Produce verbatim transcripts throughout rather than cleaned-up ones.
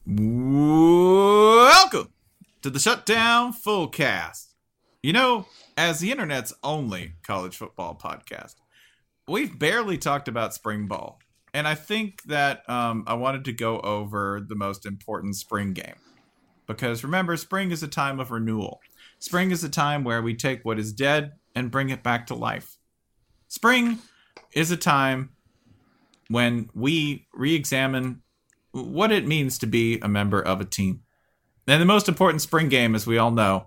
Welcome to the Shutdown Fullcast. You know, as the internet's only college football podcast, we've barely talked about spring ball. And I think that um, I wanted to go over the most important spring game. Because remember, spring is a time of renewal. Spring is a time where we take what is dead and bring it back to life. Spring is a time when we re-examine what it means to be a member of a team. And the most important spring game, as we all know,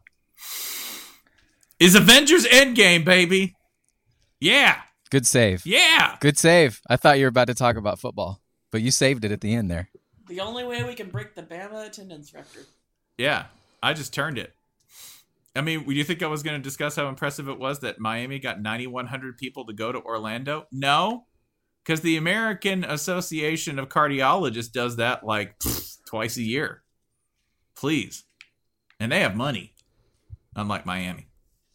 is Avengers Endgame, baby. Yeah. Good save. Yeah. Good save. I thought you were about to talk about football, but you saved it at the end there. The only way we can break the Bama attendance record. Yeah. I just turned it. I mean, do you think I was going to discuss how impressive it was that Miami got nine thousand one hundred people to go to Orlando? No. Because the American Association of Cardiologists does that like pfft, twice a year. Please. And they have money. Unlike Miami.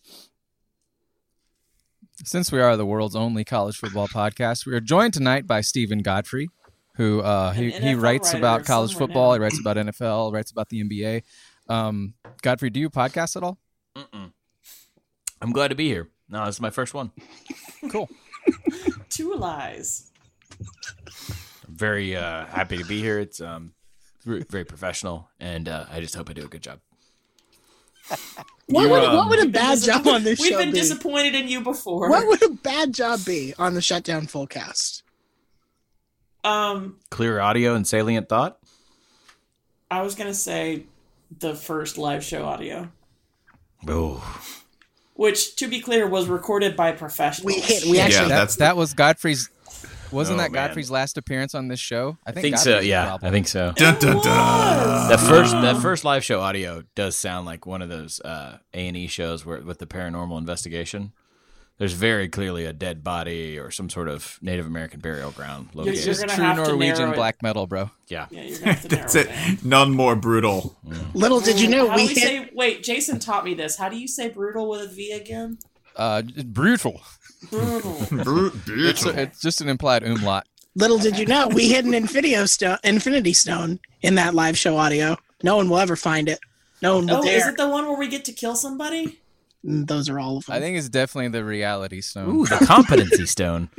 Since we are the world's only college football podcast, we are joined tonight by Stephen Godfrey, who uh, he, he writes about college football. Now. He writes about N F L, writes about the N B A. Um, Godfrey, do you podcast at all? Mm-mm. I'm glad to be here. No, this is my first one. Cool. Two lies. I'm very uh, happy to be here. It's um, very professional, and uh, I just hope I do a good job. What, You, would, um, what would a bad job on this We've show been be? disappointed in you before. What would a bad job be on the Shutdown Fullcast? Um, Clear audio and salient thought? I was gonna say the first live show audio, Oh. which, to be clear, was recorded by professionals. We hit. We Yeah, actually. that, that's the- that was Godfrey's. Wasn't Oh, that man. Godfrey's last appearance on this show? I think so, Godfrey's the yeah. problem. I think so. Dun, dun, dun. The first that first live show audio does sound like one of those uh, A and E shows where with the paranormal investigation. There's very clearly a dead body or some sort of Native American burial ground You're- located. you're Just gonna true have to Norwegian narrow it. black metal, bro. Yeah. Yeah, you're gonna have to narrow That's it. it. down. None more brutal. Little did you know How we do we hit. say? Wait, Jason taught me this. How do you say brutal with a V again? Uh, brutal. Brutal. It's, it's just an implied umlaut. Little did you know we hid an Infinity Stone, Infinity Stone in that live show audio. No one will ever find it. No one will Oh, dare. is it the one where we get to kill somebody? Mm, Those are all of them. I think it's definitely the reality stone. Ooh, the competency stone.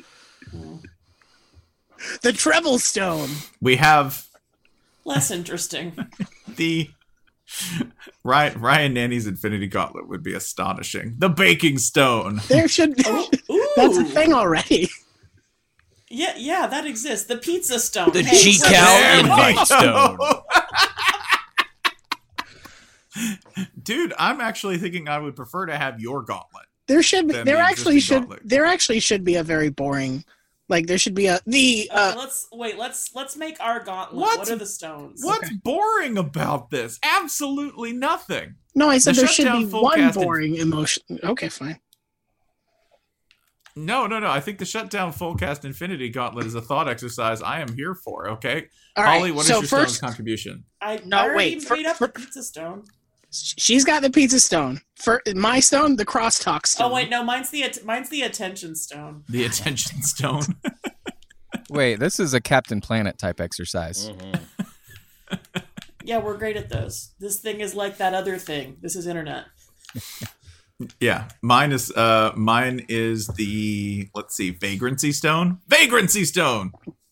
The Treble Stone. We have Less interesting. the Ryan, Ryan Nanny's Infinity Gauntlet would be astonishing. The Baking Stone. There should be. Ooh. That's a thing already. Yeah, yeah, that exists. The pizza stone. The Hey, G so- Cal invite stone. Dude, I'm actually thinking I would prefer to have your gauntlet. There should be. Than There the actually existing should. gauntlet. There actually should be a very boring. Like there should be a the. Uh, Uh, let's wait. Let's let's make our gauntlet. What? What, are the stones? What's boring about this? Absolutely nothing. no, I said the there should Shutdown be one Fullcast in- boring emotion. Okay, fine. No, no, no. I think the Shutdown Fullcast Infinity Gauntlet is a thought exercise I am here for, okay? All right. Holly, what is so your first, stone's contribution? I No, I already wait, for- made up for- the pizza stone. she's got the pizza stone. For my stone, the crosstalk stone. Oh wait, no, mine's the at- mine's the attention stone. The Attention Stone. Wait, this is a Captain Planet type exercise. Yeah, we're great at those. This thing is like that other thing. This is internet. Yeah, mine is uh mine is the let's see, Vagrancy Stone. Vagrancy Stone.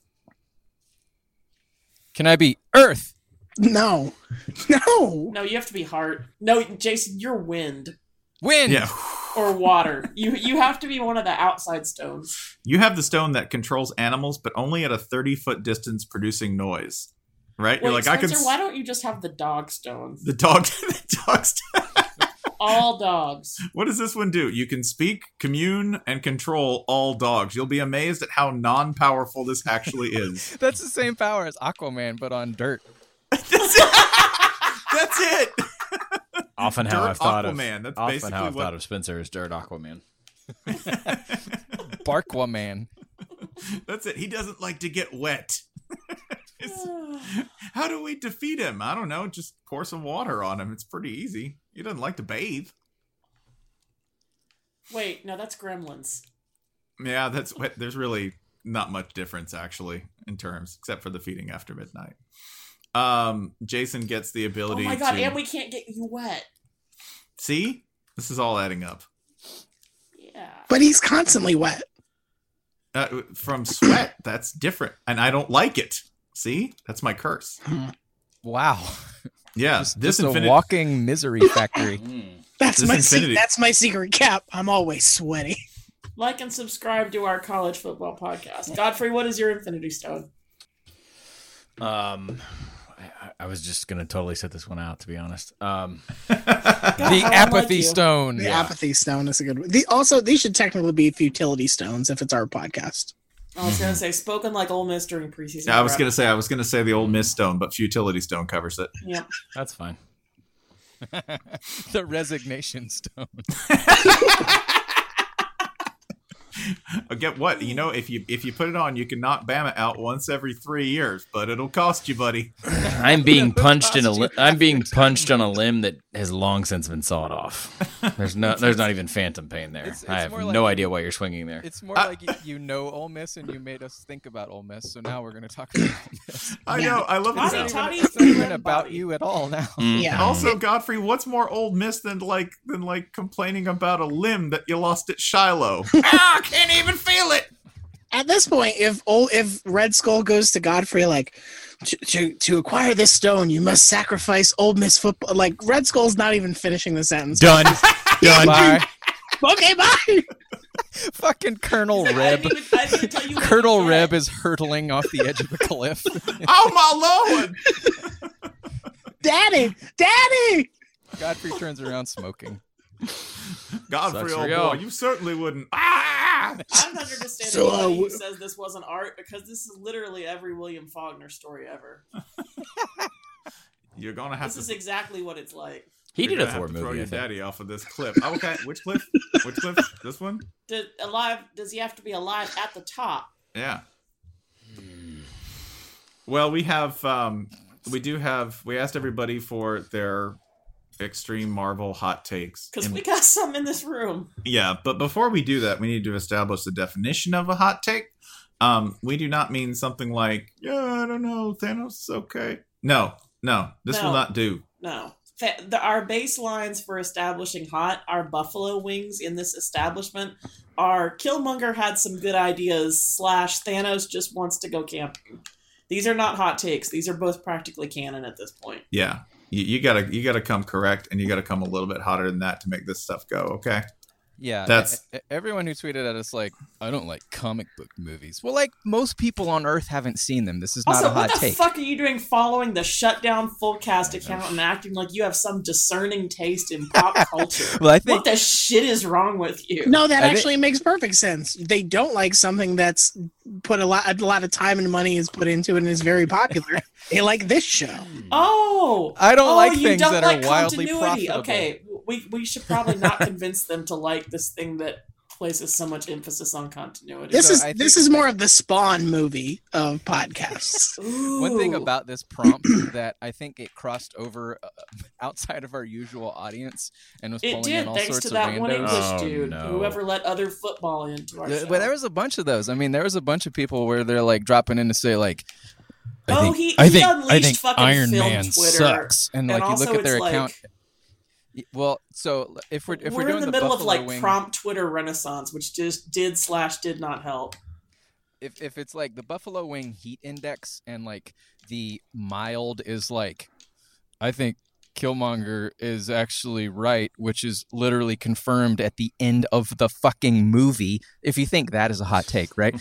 Can I be Earth? No, no. No, you have to be heart. No, Jason, you're wind Wind. Yeah. or water. You you have to be one of the outside stones. You have the stone that controls animals, but only at a thirty foot distance producing noise. Right? Wait, You're like, Spencer, I can s- why don't you just have the dog stone? the dog the dog stone. All dogs. What does this one do? You can speak, commune, and control all dogs. You'll be amazed at how non-powerful this actually is. That's the same power as Aquaman, but on dirt. That's it. That's it. Often how Dirt I've thought Aquaman. of That's often basically how I've what- thought of Spencer as Dirt Aquaman. Barkwaman. That's it. He doesn't like to get wet. It's- how do we defeat him? I don't know. Just pour some water on him. It's pretty easy. He doesn't like to bathe. Wait, no, that's Gremlins. Yeah, that's what. There's really not much difference actually in terms, except for the feeding after midnight. um, Jason gets the Oh ability my god, to... and we can't get you wet. See? This is all adding up. Yeah. But he's constantly wet. Uh, from sweat, that's different. And I don't like it. See? That's my curse. Wow. Yeah. Just, this just infinite... a walking misery factory. That's This my infinity- se- that's my secret cap. I'm always sweaty. Like and subscribe to our college football podcast. Godfrey, what is your Infinity Stone? Um, I, I was just gonna totally set this one out, to be honest. Um, God, The how apathy unlike you. stone. The Yeah. apathy stone is a good one. The, also, these should technically be futility stones if it's our podcast. I was gonna say spoken like Ole Miss during preseason. Yeah, I was prep. gonna say I was gonna say the old Miss Stone, but Futility Stone covers it. Yep. that's fine. The resignation stone. Get what? You know, if you if you put it on, you can knock Bama out once every three years, but it'll cost you, buddy. I'm being punched in a. cost Li- you I'm being half a punched on a limb that has long since been sawed off. There's no. There's not even phantom pain there. It's- it's I have more no like- idea why you're swinging there. It's more I- like you, you know Ole Miss and you made us think about Ole Miss, so now we're going to talk about Ole Miss. I Yeah. know. I love Toddy, this. Toddy, It's not even Freeman about body. you at all now. Mm. Yeah. Also, Godfrey, what's more old Miss than like than like complaining about a limb that you lost at Shiloh? ah, I can't even feel it. At this point, if old, if Red Skull goes to Godfrey, like to, to to acquire this stone, you must sacrifice Old Miss football. Like Red Skull's not even finishing the sentence. Done. Done. Bye. Okay, bye. Fucking Colonel He's like, I Reb. didn't even- I didn't even tell you what Colonel you Reb get. is hurtling off the edge of a cliff. Oh my lord! Daddy, Daddy. Godfrey turns around smoking. Godfrey, Sucks old for boy, y'all. you certainly wouldn't. Ah! I'm not understanding So, why uh, he w- says this wasn't art because this is literally every William Faulkner story ever. You're gonna have This is to. exactly what it's like. He you're did a gonna have Thor to throw movie. I your think. daddy off of this cliff. Oh, okay, which cliff? Which cliff? This one? Did, alive? Does he have to be alive at the top? Yeah. Well, we have, um, we do have, we asked everybody for their extreme Marvel hot takes. Because And- we got some in this room. yeah, but before we do that, we need to establish the definition of a hot take. Um, we do not mean something like, yeah, I don't know, Thanos is okay. No, no, this will No. not do. No. Fa- The, our baselines for establishing hot, our buffalo wings in this establishment, are Killmonger had some good ideas, slash Thanos just wants to go camping. These are not hot takes. These are both practically canon at this point. Yeah, you, you gotta, you gotta come correct, and you gotta come a little bit hotter than that to make this stuff go. Okay. Yeah, That's- e- e- everyone who tweeted at us like, I don't like comic book movies. Well, like most people on Earth haven't seen them. This is not Also, a hot what the take. fuck are you doing following the shutdown fullcast account and acting like you have some discerning taste in pop culture? Well, I think What the shit is wrong with you? No, that I thi- actually makes perfect sense. They don't like something that's put a lot a lot of time and money is put into it and is very popular. They like this show. Oh, I don't oh, like you things don't that like are wildly continuity. profitable. Okay, we we should probably not convince them to like this thing that places so much emphasis on continuity. This So is I this think- is more of the Spawn movie of podcasts. One thing Ooh. about this prompt that I think it crossed over uh, outside of our usual audience and was it pulling did in all thanks sorts to of that one randos. English Oh, dude, no. whoever let other football into our Yeah, show. But there was a bunch of those. I mean, there was a bunch of people where they're like dropping in to say like, I Oh, think, he- I he think, I unleashed think fucking Iron film Man Twitter. sucks, and, And like you also look at their it's account. like- Well, so if we're if we're, we're doing in the, the middle Buffalo of like Wing, prompt Twitter renaissance, which just did slash did not help. if if it's like the Buffalo Wing heat index and like the mild is like, I think Killmonger is actually right, which is literally confirmed at the end of the fucking movie. If you think that is a hot take, right?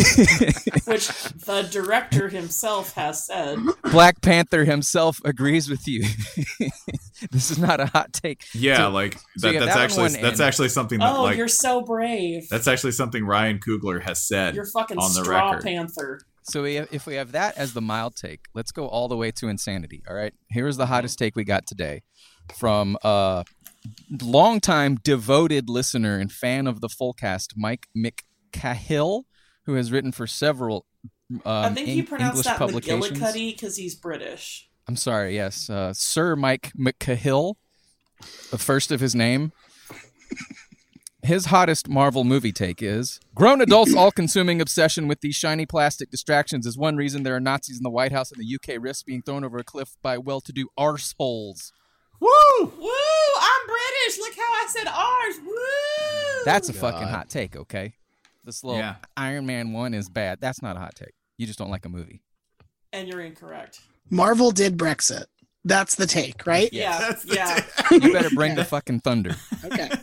Which the director himself has said. Black Panther himself agrees with you. This is not a hot take. Yeah, So- like so that, you got that's that actually one that's in. actually something that Oh, like you're so brave. that's actually something Ryan Coogler has said. You're fucking on the straw record. panther. So we have, if we have that as the mild take, let's go all the way to insanity. All right, here's the hottest take we got today from a longtime devoted listener and fan of the Fullcast, Mike McCahill, who has written for several um, I think you Eng- pronounced English that publications. McGillicuddy because he's British. I'm sorry, yes, uh, Sir Mike McCahill, the first of his name. his hottest Marvel movie take is, grown adults' all-consuming obsession with these shiny plastic distractions is one reason there are Nazis in the White House and the U K risks being thrown over a cliff by well-to-do arseholes. Woo! Woo! I'm British. Look how I said ours. Woo! That's a God. fucking hot take, okay? This little Yeah. Iron Man one is bad. That's not a hot take. You just don't like a movie. And you're incorrect. Marvel did Brexit. That's the take, right? Yeah, That's the yeah. You better bring the fucking thunder. Okay.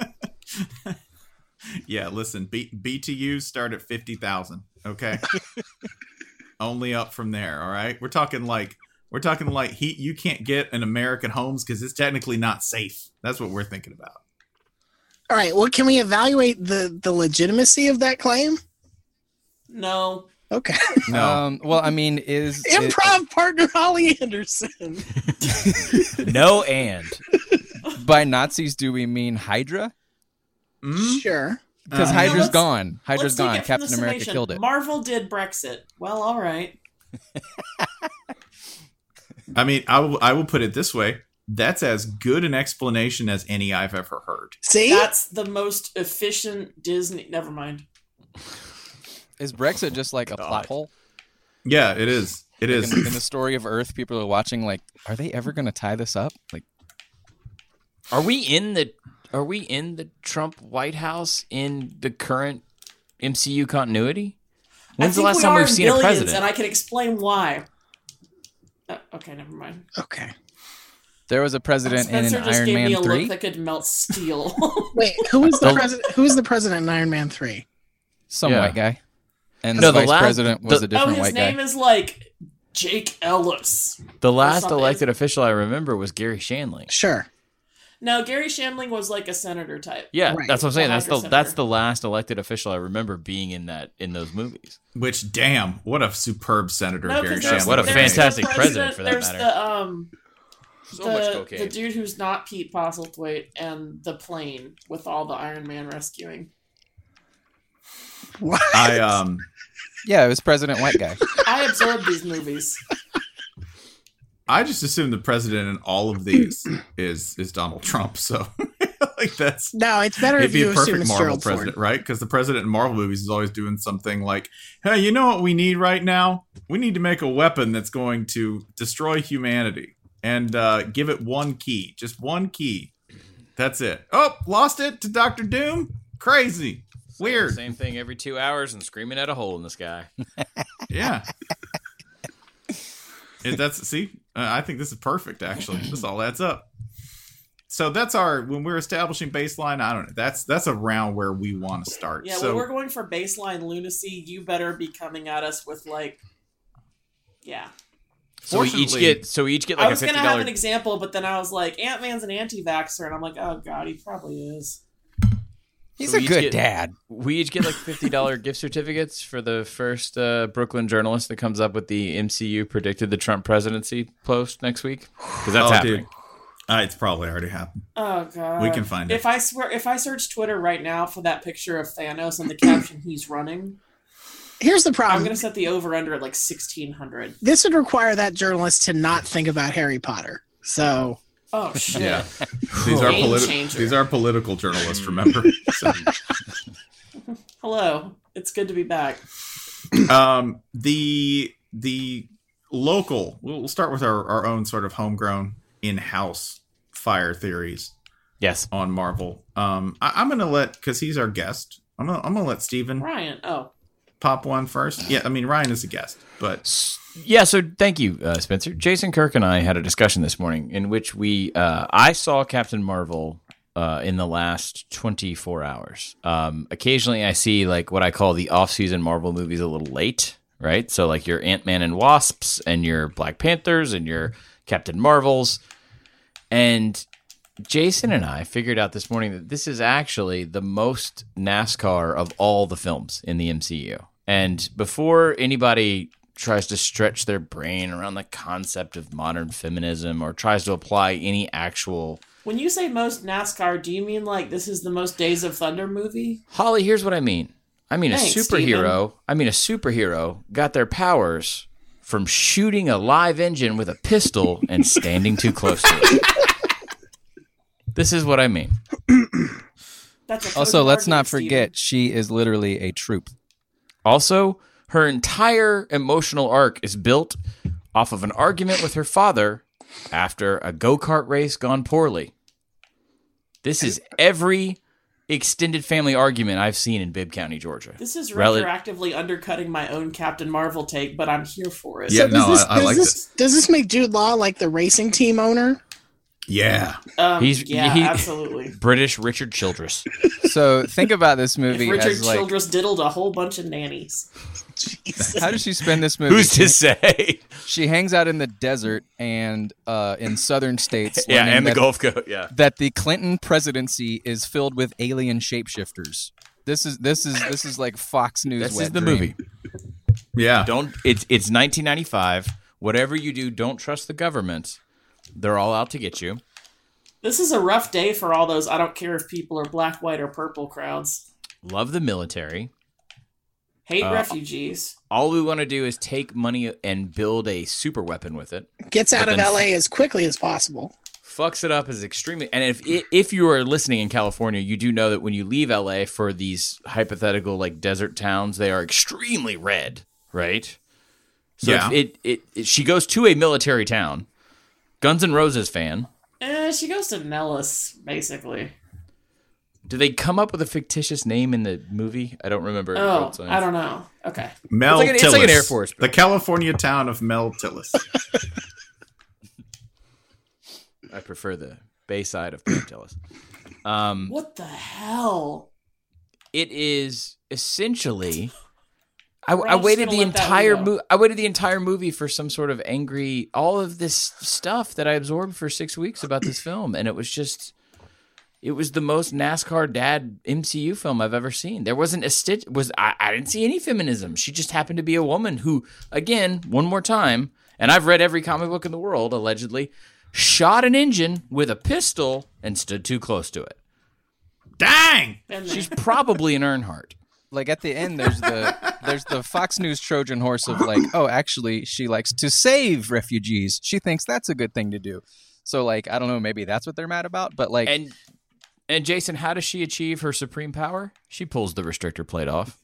Yeah, listen, B- BTUs start at fifty thousand, okay? Only up from there, all right? We're talking like we're talking like he you can't get an American homes cuz it's technically not safe. That's what we're thinking about. All right. Well, can we evaluate the the legitimacy of that claim? No. Okay. No. Um, well, I mean, is Improv partner Holly Anderson. No and. it, by Nazis do we mean Hydra? Mm? Sure. Because Uh, Hydra's let's- gone. Hydra's Let's take gone. it from Captain the America summation. killed it. Marvel did Brexit. Well, all right. I mean, I will I will put it this way. That's as good an explanation as any I've ever heard. See? That's the most efficient Disney. Never mind. Is Brexit just like a God. plot hole? Yeah, it is. It Like is. in, in the story of Earth, people are watching like, are they ever going to tie this up? Like, Are we in the Are we in the Trump White House in the current M C U continuity? When's I the think last we time are we've in seen a billions, president? And I can explain why. Uh, okay, never mind. Okay. there was a president in Spencer an just Iron gave Man me a three. look that could melt steel. Wait, who was the The- president? Who was the president in Iron Man three? Some Yeah. white guy. And No, the the vice last- president was the- a different oh, his white name guy. is like Jake Ellis. The last something. elected official I remember was Gary Shandling. Sure. No, Gary Shandling was like a senator type. Yeah, Right. that's what I'm saying. The That's the Hydra that's senator. the last elected official I remember being in that in those movies. Which damn, what a superb senator No, Gary 'cause there's- Shandling. What a there's the fantastic president, for that there's matter. The, um, So much the, cocaine. the dude who's not Pete Postlethwaite and the plane with all the Iron Man rescuing. What? I um Yeah, it was President White Guy. I absorb these movies. I just assume the president in all of these is is Donald Trump. So like that's No, it's better it'd if be you a assume perfect it's Marvel Gerald president, Ford. right? Because the president in Marvel movies is always doing something like, "Hey, you know what we need right now? We need to make a weapon that's going to destroy humanity and uh, give it one key, just one key. That's it. Oh, lost it to Doctor Doom. Crazy, weird. Same thing every two hours and screaming at a hole in the sky. Yeah." It, that's see, uh, I think this is perfect. Actually, this all adds up. So that's our when we're establishing baseline. I don't know. That's that's around where we want to start. Yeah, so when we're going for baseline lunacy, you better be coming at us with like, yeah. So we each Fortunately- get so we each get I like a was fifty gonna have dollar. an example, but then I was like, Ant Man's an anti-vaxxer, and I'm like, oh god, he probably is. He's So a we each good get- dad. We each get like fifty dollar gift certificates for the first uh, Brooklyn journalist that comes up with the M C U predicted the Trump presidency post next week because that's Oh, happening. dude. Uh, it's probably already happened. Oh god, We can find it. If I swear, if I search Twitter right now for that picture of Thanos and the caption "He's running," Here's the I'm problem. gonna set the over under at like sixteen hundred. This would require that journalist to not think about Harry Potter. So Oh shit! Yeah. These are Game politi- changer. These are political journalists. Remember. So, Hello, it's good to be back. um, the the local. We'll, we'll start with our, our own sort of homegrown in-house fire theories Yes. on Marvel. Um, I, I'm gonna let because he's our guest. I'm gonna I'm gonna let Steven Ryan, oh, pop one first. Yeah, I mean Ryan is a guest, but Yeah, so thank you, uh, Spencer. Jason Kirk and I had a discussion this morning in which we, uh, I saw Captain Marvel uh, in the last twenty-four hours. Um, occasionally I see like what I call the off-season Marvel movies a little late, right? So like your Ant-Man and Wasps and your Black Panthers and your Captain Marvels. And Jason and I figured out this morning that this is actually the most NASCAR of all the films in the M C U. And before anybody tries to stretch their brain around the concept of modern feminism or tries to apply any actual... when you say most NASCAR, do you mean like this is the most Days of Thunder movie? Holly, here's what I mean. I mean Thanks, a superhero. Steven. I mean a superhero got their powers from shooting a live engine with a pistol and standing too close to it. This is what I mean. That's a Also, cogent let's not argument, forget she is literally a troop. Also, her entire emotional arc is built off of an argument with her father after a go-kart race gone poorly. This is every extended family argument I've seen in Bibb County, Georgia. This is Rel- retroactively undercutting my own Captain Marvel take, but I'm here for it. Yeah, So does no, this, I- I does like this, Does this make Jude Law like the racing team owner? Yeah. Um, He's- yeah, he- absolutely. British Richard Childress. So think about this If movie Richard as like, Childress diddled a whole bunch of nannies. Jesus. how does she spend this movie? Who's to say? She hangs out in the desert and uh, in southern states. Yeah, learning and the that, Gulf Coast. Yeah. that the Clinton presidency is filled with alien shapeshifters. This is this is this is like Fox News. This wet is the dream. movie. Yeah. Don't. It's it's nineteen ninety-five. Whatever you do, don't trust the government. They're all out to get you. This is a rough day for all those I don't care if people are black, white, or purple crowds. Love the military. Hate Uh, refugees. All we want to do is take money and build a super weapon with it. Gets out But of then- L A as quickly as possible. Fucks it up is extremely. And if if you are listening in California, you do know that when you leave L A for these hypothetical like desert towns, they are extremely red, right? So Yeah. if it, it it she goes to a military town, Guns N' Roses fan. Eh, she goes to Nellis, basically. Do they come up with a fictitious name in the movie? I don't remember. Oh, Road Signs. I don't know. Okay. Mel It's like an- it's like an Tillis. Air Force The California town of Mel Tillis. I prefer the Bayside of Pantelis. Um, What the hell? it is essentially. I, We're I all just waited gonna the let that entire go. movie. I waited the entire movie for some sort of angry, all of this stuff that I absorbed for six weeks about this film, and it was just, it was the most NASCAR dad M C U film I've ever seen. There wasn't a stitch. Was I? I didn't see any feminism. She just happened to be a woman who, again, one more time, and I've read every comic book in the world allegedly, shot an engine with a pistol and stood too close to it. Dang! Been there. She's probably an Earnhardt. Like at the end, there's the there's the Fox News Trojan horse of like, oh, actually, she likes to save refugees. She thinks that's a good thing to do. So like, I don't know, maybe that's what they're mad about. But like, And and Jason, how does she achieve her supreme power? She pulls the restrictor plate off.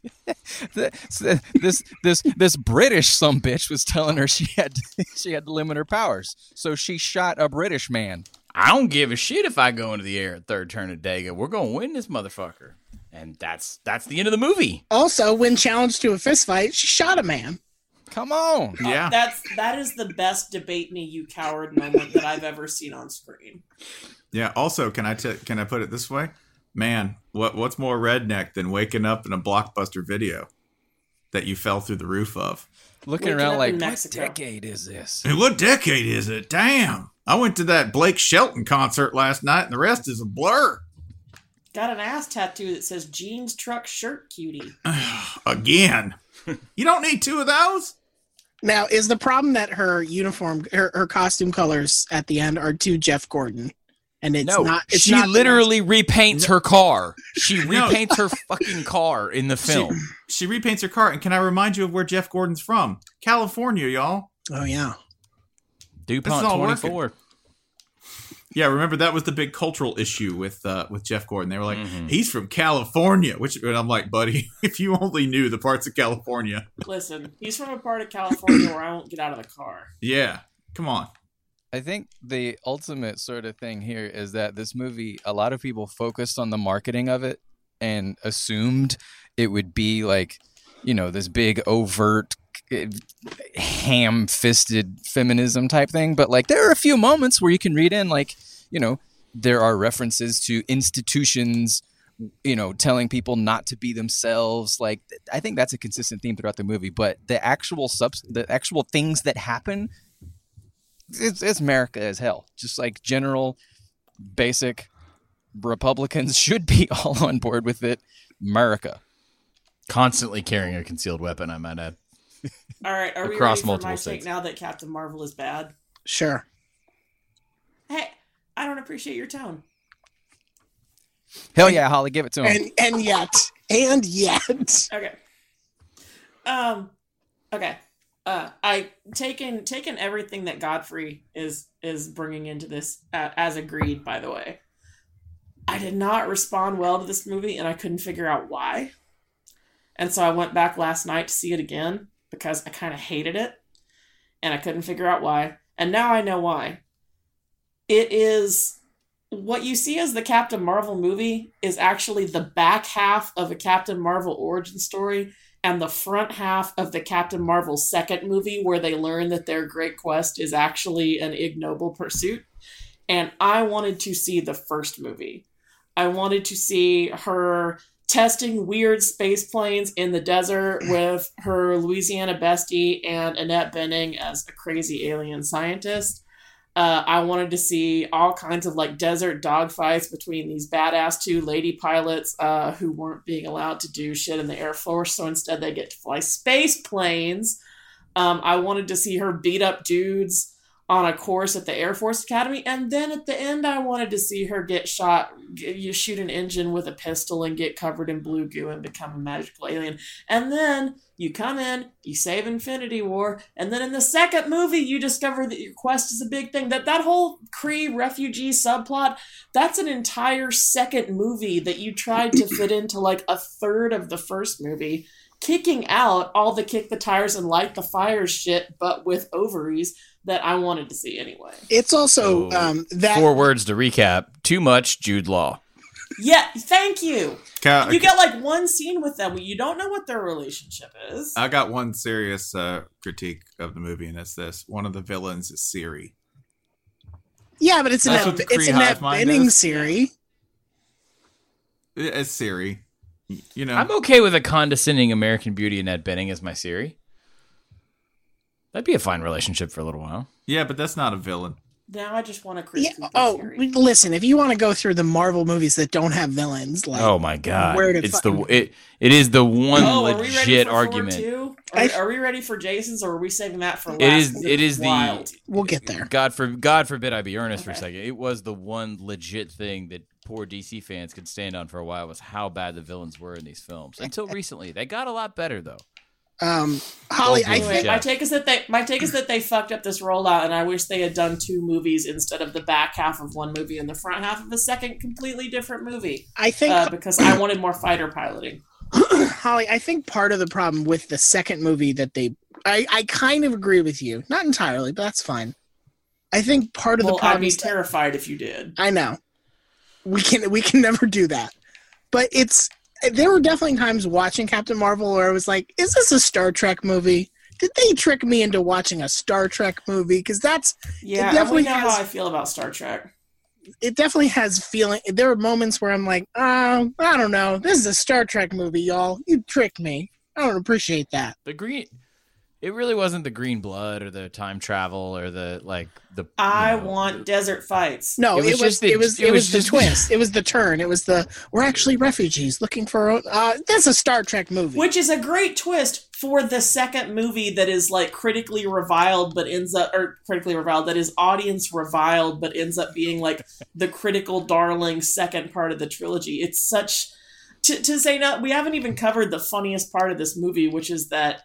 th- this this this British some bitch was telling her she had to, she had to limit her powers, so she shot a British man. I don't give a shit if I go into the air at third turn of Dega. We're gonna win this motherfucker. And that's that's the end of the movie. Also, when challenged to a fist fight, she shot a man. Come on. Yeah. That's that is the best debate me, you coward moment that I've ever seen on screen. Yeah. Also, can I t- can I put it this way? Man, what what's more redneck than waking up in a Blockbuster video that you fell through the roof of? Looking Waking around up like, in what Mexico. decade is this? Hey, what decade is it? Damn! I went to that Blake Shelton concert last night, and the rest is a blur. Got an ass tattoo that says jeans truck shirt cutie. Again, you don't need two of those. Now, is the problem that her uniform, her, her costume colors at the end are too Jeff Gordon, and it's no, not. It's she not literally repaints her car. She No. repaints her fucking car in the film. She repaints her car, and can I remind you of where Jeff Gordon's from? California, y'all. Oh yeah. DuPont all twenty-four. Yeah, remember that was the big cultural issue with uh, with Jeff Gordon. They were like, Mhm. he's from California, which and I'm like, buddy, if you only knew the parts of California. Listen, he's from a part of California where I won't get out of the car. Yeah, come on. I think the ultimate sort of thing here is that this movie, a lot of people focused on the marketing of it and assumed it would be like, you know, this big overt ham-fisted feminism type thing. But like, there are a few moments where you can read in, like, you know, there are references to institutions, you know, telling people not to be themselves. Like, I think that's a consistent theme throughout the movie. But the actual subs, the actual things that happen, it's, it's America as hell. Just like general, basic Republicans should be all on board with it. America. Constantly carrying a concealed weapon, I might add. All right, are we Across ready for multiple my states. take now that Captain Marvel is bad? Sure. Hey, I don't appreciate your tone. Hell yeah, Holly, give it to him. And and yet, and yet, Okay. Um. Okay. Uh, I taken taken everything that Godfrey is is bringing into this uh, as agreed. By the way, I did not respond well to this movie, and I couldn't figure out why. And so I went back last night to see it again because I kind of hated it, and I couldn't figure out why. And now I know why. It is what you see as the Captain Marvel movie is actually the back half of a Captain Marvel origin story and the front half of the Captain Marvel second movie where they learn that their great quest is actually an ignoble pursuit. And I wanted to see the first movie. I wanted to see her testing weird space planes in the desert with her Louisiana bestie and Annette Bening as a crazy alien scientist. Uh, I wanted to see all kinds of like desert dogfights between these badass two lady pilots uh, who weren't being allowed to do shit in the Air Force, so instead they get to fly space planes. Um, I wanted to see her beat up dudes on a course at the Air Force Academy, and then at the end I wanted to see her get shot, you shoot an engine with a pistol and get covered in blue goo and become a magical alien. And then you come in, you save Infinity War, and then in the second movie you discover that your quest is a big thing. That that whole Kree refugee subplot, that's an entire second movie that you tried to fit into like a third of the first movie, kicking out all the kick the tires and light the fires shit, but with ovaries that I wanted to see anyway. It's also So, um, that Four words to recap. Too much Jude Law. Yeah, thank you. Ca- You get like one scene with them. You don't know what their relationship is. I got one serious uh, critique of the movie, and it's this: one of the villains is Siri. yeah, but it's an That's Annette- what the it's Kree Annette hive mind Bening is. Siri. It's Siri. You know, I'm okay with a condescending American Beauty Annette Bening as my Siri. That'd be a fine relationship for a little while. yeah, but that's not a villain. Now I just want to critique Yeah. the Oh, Fury. listen, if you want to go through the Marvel movies that don't have villains, like Oh my god! where to It's fucking- the it it is the one Oh, are we ready legit for argument. Thor two? Are, I- are we ready for Jason's, or are we saving that for last? It is 'Cause it it's is the wild. we'll get there. God for God forbid I be earnest for a Okay. second. It was the one legit thing that poor D C fans could stand on for a while was how bad the villains were in these films. Until recently, they got a lot better though. Um, Holly, I Goldblum. think My Yeah. take is that they my take is that they fucked up this rollout, and I wish they had done two movies instead of the back half of one movie and the front half of a second completely different movie. I think Uh, because I wanted more fighter piloting. Holly, I think part of the problem with the second movie that they, I, I kind of agree with you, not entirely, but that's fine. I think part of Well, the problem I'd be is that- terrified if you did. I know we can we can never do that, but it's there were definitely times watching Captain Marvel where I was like, is this a Star Trek movie? Did they trick me into watching a Star Trek movie? Because that's Yeah, and we definitely know has- how I feel about Star Trek. it definitely has feeling. There are moments where I'm like, oh, I don't know. This is a Star Trek movie, y'all. You tricked me. I don't appreciate that. The green, it really wasn't the green blood or the time travel or the like the. I you know, want desert fights. No, It it was was just the- it was it it was was the just- twist. It was the turn. It was the we're actually refugees looking for. Uh, that's a Star Trek movie. Which is a great twist for the second movie that is like critically reviled but ends up or critically reviled that is audience reviled but ends up being like the critical darling second part of the trilogy. It's such to to say no, we haven't even covered the funniest part of this movie, which is that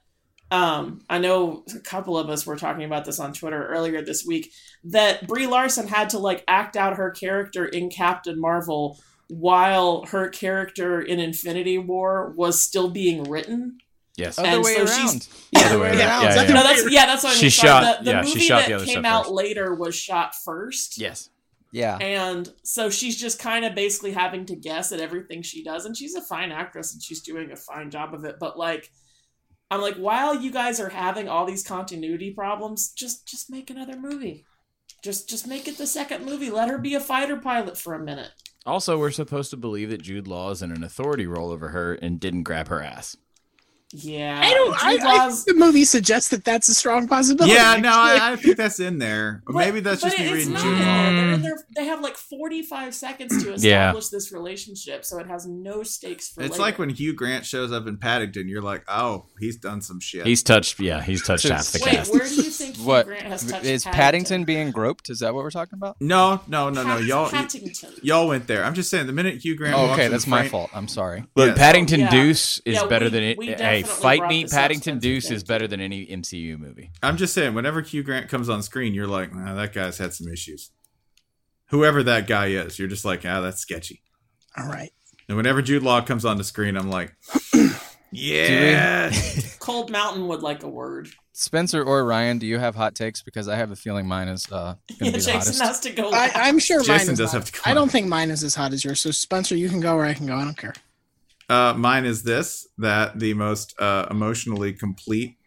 um I know a couple of us were talking about this on Twitter earlier this week, that Brie Larson had to like act out her character in Captain Marvel while her character in Infinity War was still being written. Yes. Other And way so she's- around. Yeah, Other way yeah, around. yeah, Yeah, yeah. no, that's yeah, that's what I mean. She Sorry, shot- the, the yeah, she movie shot that the other came stuff out first. later was shot first. Yes. Yeah. And so she's just kind of basically having to guess at everything she does, and she's a fine actress and she's doing a fine job of it. But like, I'm like, while you guys are having all these continuity problems, just just make another movie. Just just make it the second movie. Let her be a fighter pilot for a minute. Also, we're supposed to believe that Jude Law is in an authority role over her and didn't grab her ass. Yeah, I don't. I, Jude I Law's- think the movie suggests that that's a strong possibility. Yeah, no, actually. I, I think that's in there. Or But- maybe that's but just me it's reading not Jude in Law. there. They're, they're, they have like forty-five seconds to Yeah. establish this relationship, so it has no stakes for It's later. like when Hugh Grant shows up in Paddington, you're like, oh, he's done some shit. He's touched. Yeah, he's touched So- half the Wait, cast. where do you think Hugh What Grant has touched is Paddington being groped? Is that what we're talking about? no, no, no, no. Pat- Y'all, Paddington. y'all went there. I'm just saying, the minute Hugh Grant Oh, walks okay, in that's my frame- fault. I'm sorry. Look, Yes. Paddington Yeah. Deuce is Yeah, better we- than it. we Hey, definitely fight brought me. this up, Paddington Spencer. Deuce is Thank better than any M C U movie. I'm just saying, whenever Hugh Grant comes on screen, you're like, nah, that guy's had some issues. Whoever that guy is, you're just like, ah, that's sketchy. All right. And whenever Jude Law comes on the screen, I'm like, yeah. Cold Mountain would like a word. Spencer or Ryan, do you have hot takes? Because I have a feeling mine is uh, going to Yeah, be the Jason hottest. has to go. I, I'm sure mine Jason is does hot. have to come I on. don't think mine is as hot as yours. So Spencer, you can go or I can go. I don't care. Uh, mine is this, that the most uh, emotionally complete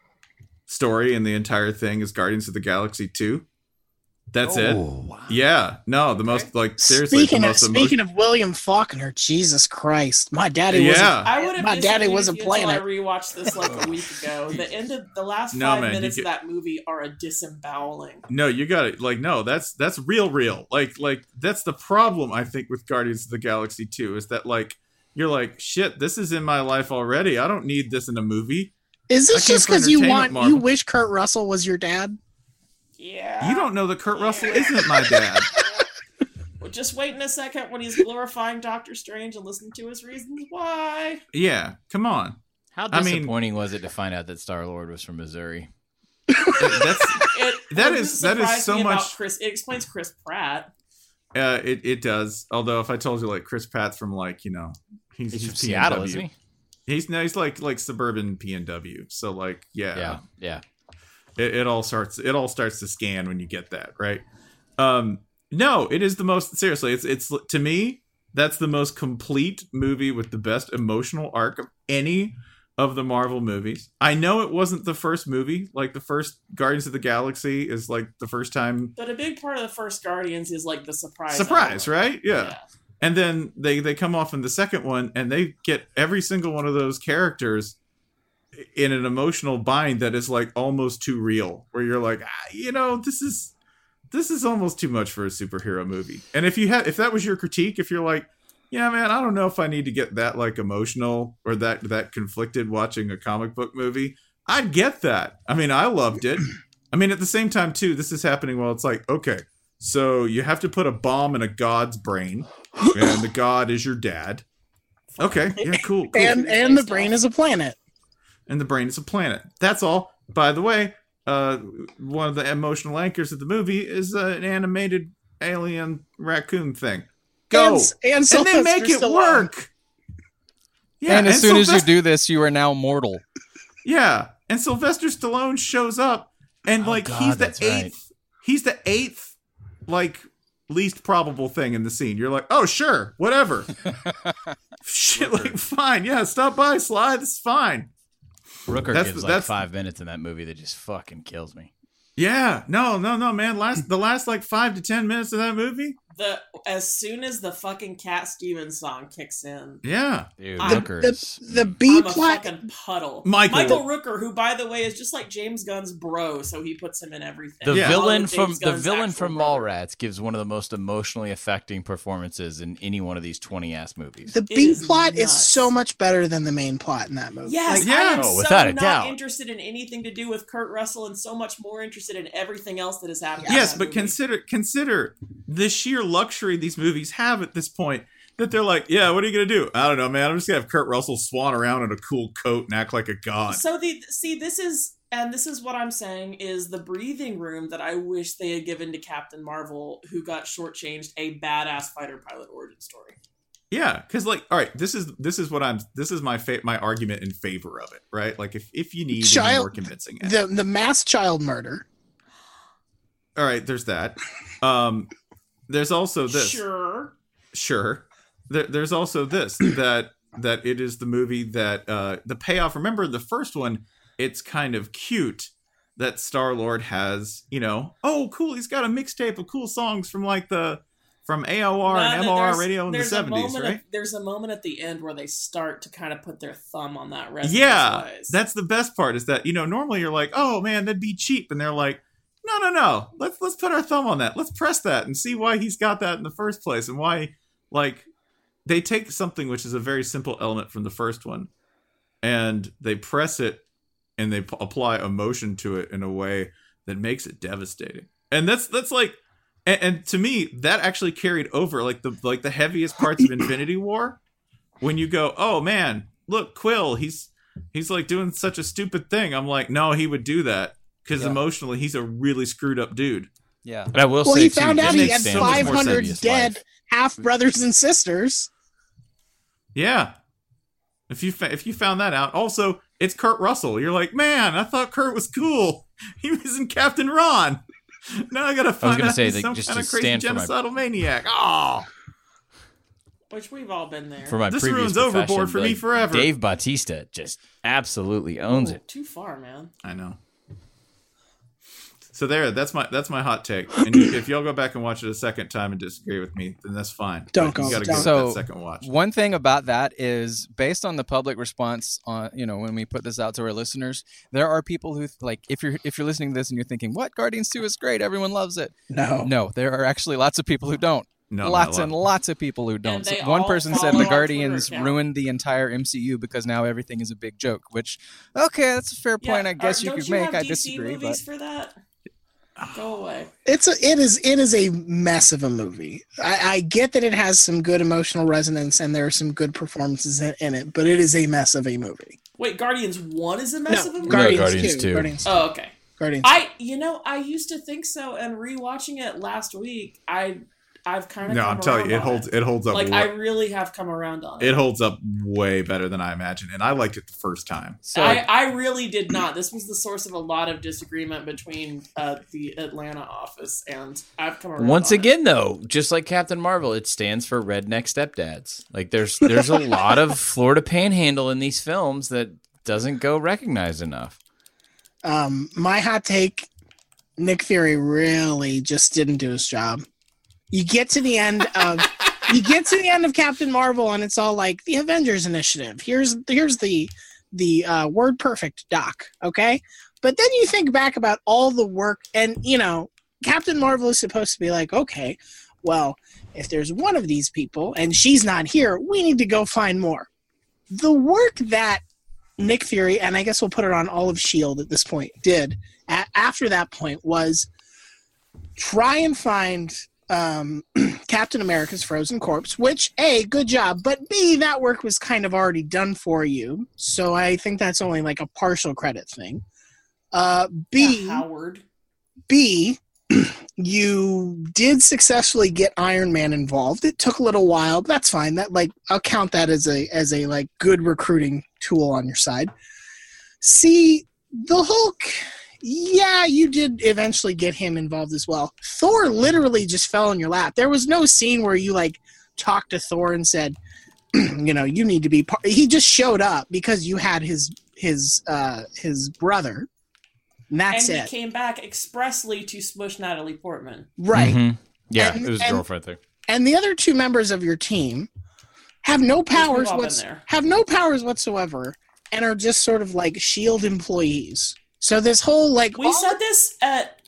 story in the entire thing is Guardians of the Galaxy two. That's Oh, it. wow. Yeah. No, the most, like, seriously, Speaking the of most speaking emo- of William Faulkner, Jesus Christ, my daddy was. Yeah. I would have My daddy was a disagreed with you until planet. I rewatched this like a week ago. The end of the last No, five man, you minutes get- of that movie are a disemboweling. No, you got it. Like, no, that's that's real, real. Like, like that's the problem I think with Guardians of the Galaxy two is that like you're like, shit, this is in my life already. I don't need this in a movie. Is I this came just for because you entertainment, want you Marvel. wish Kurt Russell was your dad? Yeah. You don't know that Kurt Russell isn't my dad. Well, just wait in a second when he's glorifying Doctor Strange and listen to his reasons why. Yeah, come on. How I mean- disappointing was it to find out that Star Lord was from Missouri? That's It That doesn't is- that is surprise so me about much- Chris. It explains Chris Pratt. uh, it it does. Although if I told you like Chris Pratt's from like you know he's, He's he's from P N W. Seattle, isn't he? He's no, he's like like suburban P N W. So like yeah, Yeah, yeah. It, it all starts it all starts to scan when you get that right. Um, no, it is the most seriously. It's it's to me that's the most complete movie with the best emotional arc of any of the Marvel movies. I know it wasn't the first movie. Like the first Guardians of the Galaxy is like the first time But a big part of the first Guardians is like the surprise. surprise, element. right? Yeah. And then they they come off in the second one and they get every single one of those characters in an emotional bind that is like almost too real, where you're like, ah, you know, this is this is almost too much for a superhero movie. And if you had if that was your critique, if you're like, yeah, man, I don't know if I need to get that like emotional or that that conflicted watching a comic book movie, I'd get that. I mean, I loved it. I mean, at the same time too, this is happening while it's like, okay, so you have to put a bomb in a god's brain, and the god is your dad. Okay, yeah, cool. cool. And and the brain is a planet. And the brain is a planet. That's all. By the way, uh, one of the emotional anchors of the movie is uh, an animated alien raccoon thing. Go And, and, and Sylvester then make it Stallone. work. Yeah, and as soon as you Sylvester- do this, you are now mortal. yeah, and Sylvester Stallone shows up, and Oh, like God, he's the that's right. eighth. He's the eighth, like least probable thing in the scene. You're like, oh sure, whatever. Shit, like fine, yeah, stop by, Sly. This is fine. Rooker That's- gives like that's- five minutes in that movie that just fucking kills me. Yeah, no, no, no, man. Last the last like five to ten minutes of that movie. The as soon as the fucking Cat Stevens song kicks in, Yeah, Dude, The- Rooker The, is... the B I'm a plot. fucking puddle. Michael. Rooker, who by the way is just like James Gunn's bro, so he puts him in everything. The Yeah. Along villain with from James the Gunn's villain actual from brother. Mallrats gives one of the most emotionally affecting performances in any one of these twenty ass movies. The It B is plot is nuts. so much better than the main plot in that movie. Yes, Like, Yeah. I am Oh, so without a not doubt. interested in anything to do with Kurt Russell, and so much more interested in everything else that has happened. yes, in that but movie. consider consider the sheer luxury these movies have at this point. That they're like, yeah, what are you gonna do? I don't know, man. I'm just gonna have Kurt Russell swan around in a cool coat and act like a god. So the see, this is and this is what I'm saying is the breathing room that I wish they had given to Captain Marvel, who got shortchanged a badass fighter pilot origin story. Yeah, because like, all right, this is this is what I'm. This is my fa- my argument in favor of it, right? Like, if if you need any Child- more convincing, it. the the mass child murder. all right, there's that. Um, there's also this. Sure. Sure. There, there's also this that that it is the movie that uh, the payoff. Remember the first one? It's kind of cute that Star Lord has. You know, oh, cool. He's got a mixtape of cool songs from like the from A O R No, and no, M O R there's- radio in the there's a seventies, moment right? At, there's a moment at the end where they start to kind of put their thumb on that resonance Yeah, wise. that's the best part. Is that you know normally you're like, oh man, that'd be cheap, and they're like, no, no, no. Let's let's put our thumb on that. Let's press that and see why he's got that in the first place, and why like they take something which is a very simple element from the first one, and they press it and they p- apply emotion to it in a way that makes it devastating. And that's that's like, and, and to me that actually carried over like the like the heaviest parts of Infinity War, when you go, oh man, look, Quill, he's he's like doing such a stupid thing. I'm like, no, he would do that because Yeah. emotionally he's a really screwed up dude. Yeah. But I will Well, say he too, found out Disney he had makes so much more five hundred sense. dead half brothers and sisters. Yeah. If you fa- if you found that out, also it's Kurt Russell. You're like, man, I thought Kurt was cool. He was in Captain Ron. Now I gotta find gonna out say, he's like, some just kind to of crazy stand for my- genocidal maniac. Oh, Which we've all been there. For my This previous ruins Overboard profession, for me like, forever. Dave Bautista just absolutely owns Ooh, it. Too far, man. I know. So there, that's my that's my hot take. And you, if y'all go back and watch it a second time and disagree with me, then that's fine. Don't But you go- gotta don't. give it So, that second watch. One thing about that is based on the public response on, you know, when we put this out to our listeners, there are people who like, if you're, if you're listening to this and you're thinking, what, Guardians two is great, everyone loves it. No. No, there are actually lots of people who don't. No, not lots a lot. and lots of people who don't. they So one all person follow said the our Guardians Twitter account. ruined the entire M C U because now everything is a big joke, which, okay, that's a fair point. I guess or you don't could you make. have I D C disagree, but movies for that? Go away. It's a, it is it is a mess of a movie. I, I get that it has some good emotional resonance and there are some good performances in, in it, but it is a mess of a movie. Wait, Guardians one is a mess No, of a movie? Guardians, Guardians two. two. Guardians, Oh, okay. Guardians. I, you know, I used to think so, and rewatching it last week, I, I've kind of No, come I'm telling you, it around on holds it holds up. Like wa- I really have come around on it. it holds up way better than I imagined, and I liked it the first time. so I, I really did not. This was the source of a lot of disagreement between uh, the Atlanta office, and I've come around. Once on it. again, though, just like Captain Marvel, it stands for redneck stepdads. Like there's there's a lot of Florida Panhandle in these films that doesn't go recognized enough. Um, my hot take: Nick Fury really just didn't do his job. You get to the end of you get to the end of Captain Marvel, and it's all like the Avengers Initiative. Here's here's the the uh, word perfect doc, okay? But then you think back about all the work, and you know, Captain Marvel is supposed to be like, okay, well, if there's one of these people and she's not here, we need to go find more. The work that Nick Fury, and I guess we'll put it on all of S H I E L D at this point, did a- after that point was try and find um, Captain America's frozen corpse, which, A, good job, but B, that work was kind of already done for you, so I think that's only like a partial credit thing. Uh, B, Yeah, Howard. B, you did successfully get Iron Man involved. It took a little while, but that's fine. That like I'll count that as a as a like good recruiting tool on your side. C, the Hulk, yeah, you did eventually get him involved as well. Thor literally just fell in your lap. There was no scene where you like talked to Thor and said, you know, you need to be part. He just showed up because you had his his uh, his brother. And that's and it. he came back expressly to smush Natalie Portman. Right. Mhm. Yeah, And- it was and- girlfriend there. And the other two members of your team have no powers all been what's, there. have no powers whatsoever and are just sort of like S H I E L D employees. So this whole like We all- said this at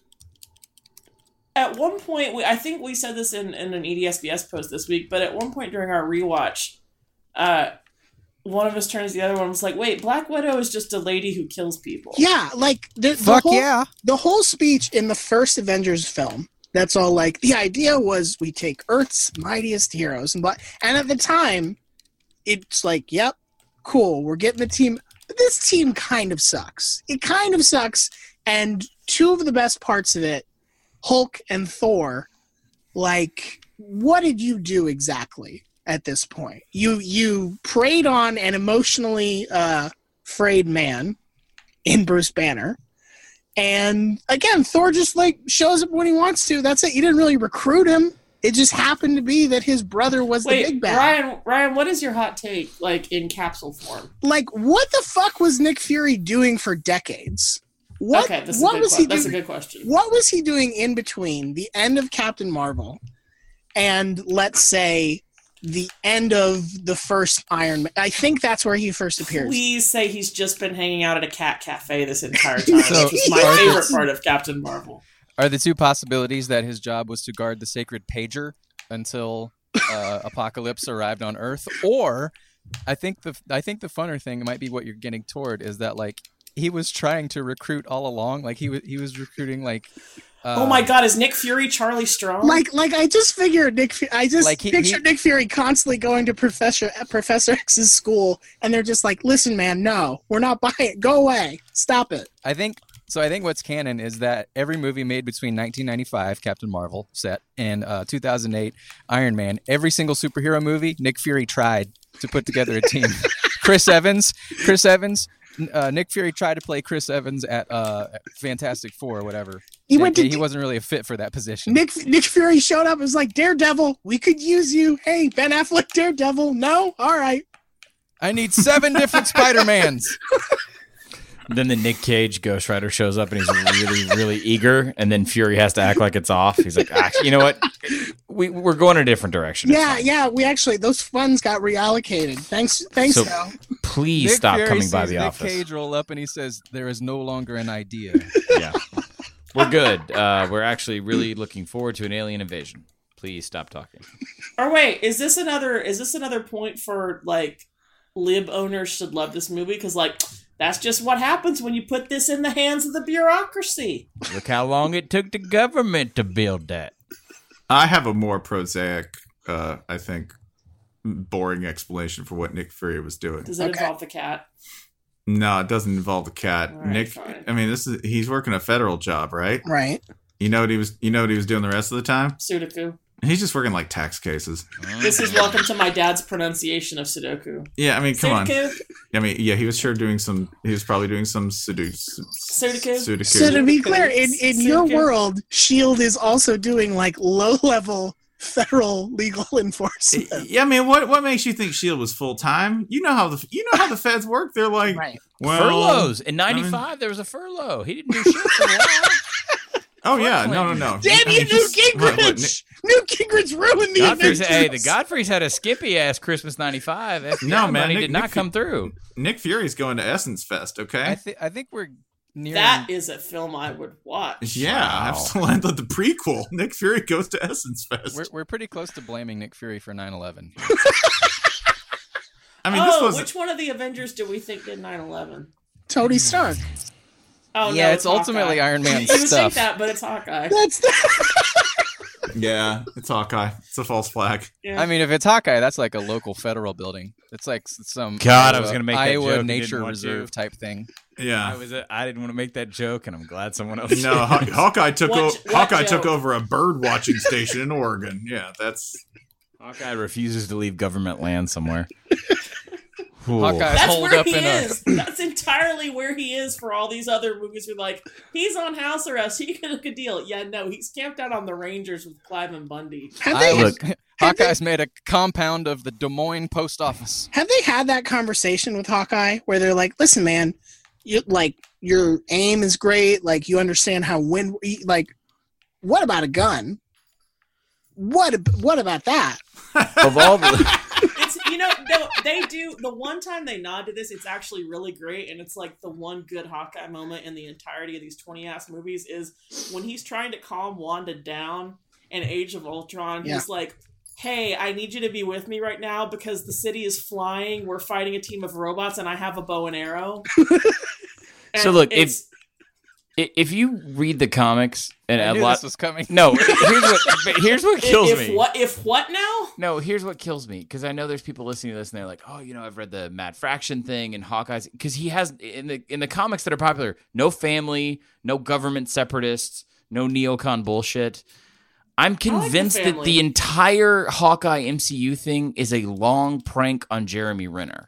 at one point. We, I think we said this in, in an E D S B S post this week. But at one point during our rewatch, uh, one of us turns to the other one and was like, "Wait, Black Widow is just a lady who kills people." yeah, like the, the fuck whole, yeah. the whole speech in the first Avengers film. That's all like the idea was we take Earth's mightiest heroes and blah, and at the time, it's like, yep, cool, we're getting the team. But this team kind of sucks. It kind of sucks, and two of the best parts of it, Hulk and Thor, like, what did you do exactly at this point? You you preyed on an emotionally uh, frayed man in Bruce Banner. And again, Thor just like shows up when he wants to. That's it. You didn't really recruit him. It just happened to be that his brother was the Wait, big bad. Ryan, Ryan, what is your hot take, like in capsule form? Like, what the fuck was Nick Fury doing for decades? What, okay, this is what a good was que- he that's doing? a good question. What was he doing in between the end of Captain Marvel and, let's say, the end of the first Iron Man? I think that's where he first appears. Please say he's just been hanging out at a cat cafe this entire time, So- which was my Yes! favorite part of Captain Marvel. Are the two possibilities that his job was to guard the sacred pager until uh, Apocalypse arrived on Earth, or I think the I think the funner thing might be what you're getting toward is that like he was trying to recruit all along, like he was he was recruiting like. Uh, oh my God, is Nick Fury Charlie Strong? Like, like I just figured Nick. Fu- I just Like he- pictured he- Nick Fury constantly going to Professor Professor X's school, and they're just like, "Listen, man, no, we're not buying it. Go away. Stop it." I think So I think what's canon is that every movie made between nineteen ninety-five, Captain Marvel set, and uh, two thousand eight, Iron Man, every single superhero movie, Nick Fury tried to put together a team. Chris Evans, Chris Evans, uh, Nick Fury tried to play Chris Evans at uh, Fantastic Four or whatever. He went to he wasn't really a fit for that position. Nick Nick Fury showed up and was like, Daredevil, we could use you. Hey, Ben Affleck, Daredevil. No? All right. I need seven different Spider-Mans. Then the Nick Cage Ghost Rider shows up and he's really, really eager, and then Fury has to act like it's off. He's like, ah, you know what? We we're going a different direction. Yeah, yeah. We actually those funds got reallocated. Thanks, thanks. So Al. please Nick stop Fury coming sees by the Nick office. Cage roll up and he says, "There is no longer an idea." Yeah, we're good. Uh, we're actually really looking forward to an alien invasion. Please stop talking. Or wait, is this another? Is this another point for like lib owners should love this movie because like. That's just what happens when you put this in the hands of the bureaucracy. Look how long it took the government to build that. I have a more prosaic, uh, I think, boring explanation for what Nick Fury was doing. Does it Okay. involve the cat? No, it doesn't involve the cat. All right, Nick, fine. I mean, this is he's working a federal job, right? Right. You know what he was. You know what he was doing the rest of the time. Sudoku. He's just working like tax cases. This is welcome to my dad's pronunciation of Sudoku. Yeah, I mean, come on. Sudoku. I mean, yeah, he was sure doing some. He was probably doing some Sudoku. Sudoku. Sudoku. So to be clear, in, in your Sudoku. world, SHIELD is also doing like low-level federal legal enforcement. Yeah, I mean, what what makes you think Shield was full time? You know how the you know how the feds work. They're like, Right. well, Furloughs. In I ninety-five, mean- there was a furlough. He didn't do shit for a while. oh yeah, no, no, no. Damn I you, mean, Newt just- what- what, Gingrich! Newt Gingrich ruined the Godfrey's, Avengers. hey, the Godfrey's had a skippy ass Christmas ninety-five. F B I No, man, money Nick- did not Nick- come through. Nick Fury's going to Essence Fest. Okay. I, th- I think we're near. That is a film I would watch. yeah, Wow. absolutely. The prequel. Nick Fury goes to Essence Fest. We're, we're pretty close to blaming Nick Fury for nine eleven. I mean, this oh, was. which one of the Avengers do we think did nine eleven? Tony Stark. Oh, Yeah, no, it's ultimately Hawkeye. Iron Man's You would stuff. think that, but it's Hawkeye. That's the Yeah, it's Hawkeye. It's a false flag. Yeah. I mean, if it's Hawkeye, that's like a local federal building. It's like s- some God, I Iowa, was gonna make that Iowa joke and Nature didn't want Reserve to. type thing. I Yeah. was I didn't want to make that joke, and I'm glad someone else. No, Haw- Hawkeye took What- o- what Hawkeye joke? took over a bird watching station in Oregon. Yeah, that's Hawkeye refuses to leave government land somewhere. Ooh. Hawkeye's That's holed where up he in a. is. That's entirely where he is for all these other movies. We're like, he's on house arrest. He can look a deal. Yeah, no, he's camped out on the Rangers with Clive and Bundy. have I they look- Hawkeye's made a compound of the Des Moines post office. have they had that conversation with Hawkeye where they're like, listen, man, you like your aim is great, like you understand how wind like what about a gun? What ab- what about that? Of all the, It's you know no, they do the one time they nod to this. It's actually really great, and it's like the one good Hawkeye moment in the entirety of these twenty ass movies is when he's trying to calm Wanda down in Age of Ultron. Yeah. He's like, "Hey, I need you to be with me right now because the city is flying. We're fighting a team of robots, and I have a bow and arrow." So And look, if- it's- if you read the comics and I a knew lot, this was coming. no, here's what but here's what kills if me. what if what now? No, here's what kills me because I know there's people listening to this and they're like, "Oh, you know, I've read the Matt Fraction thing and Hawkeye's," because he has in the in the comics that are popular, no family, no government separatists, no neocon bullshit. I'm like the convinced that family. the entire Hawkeye M C U thing is a long prank on Jeremy Renner.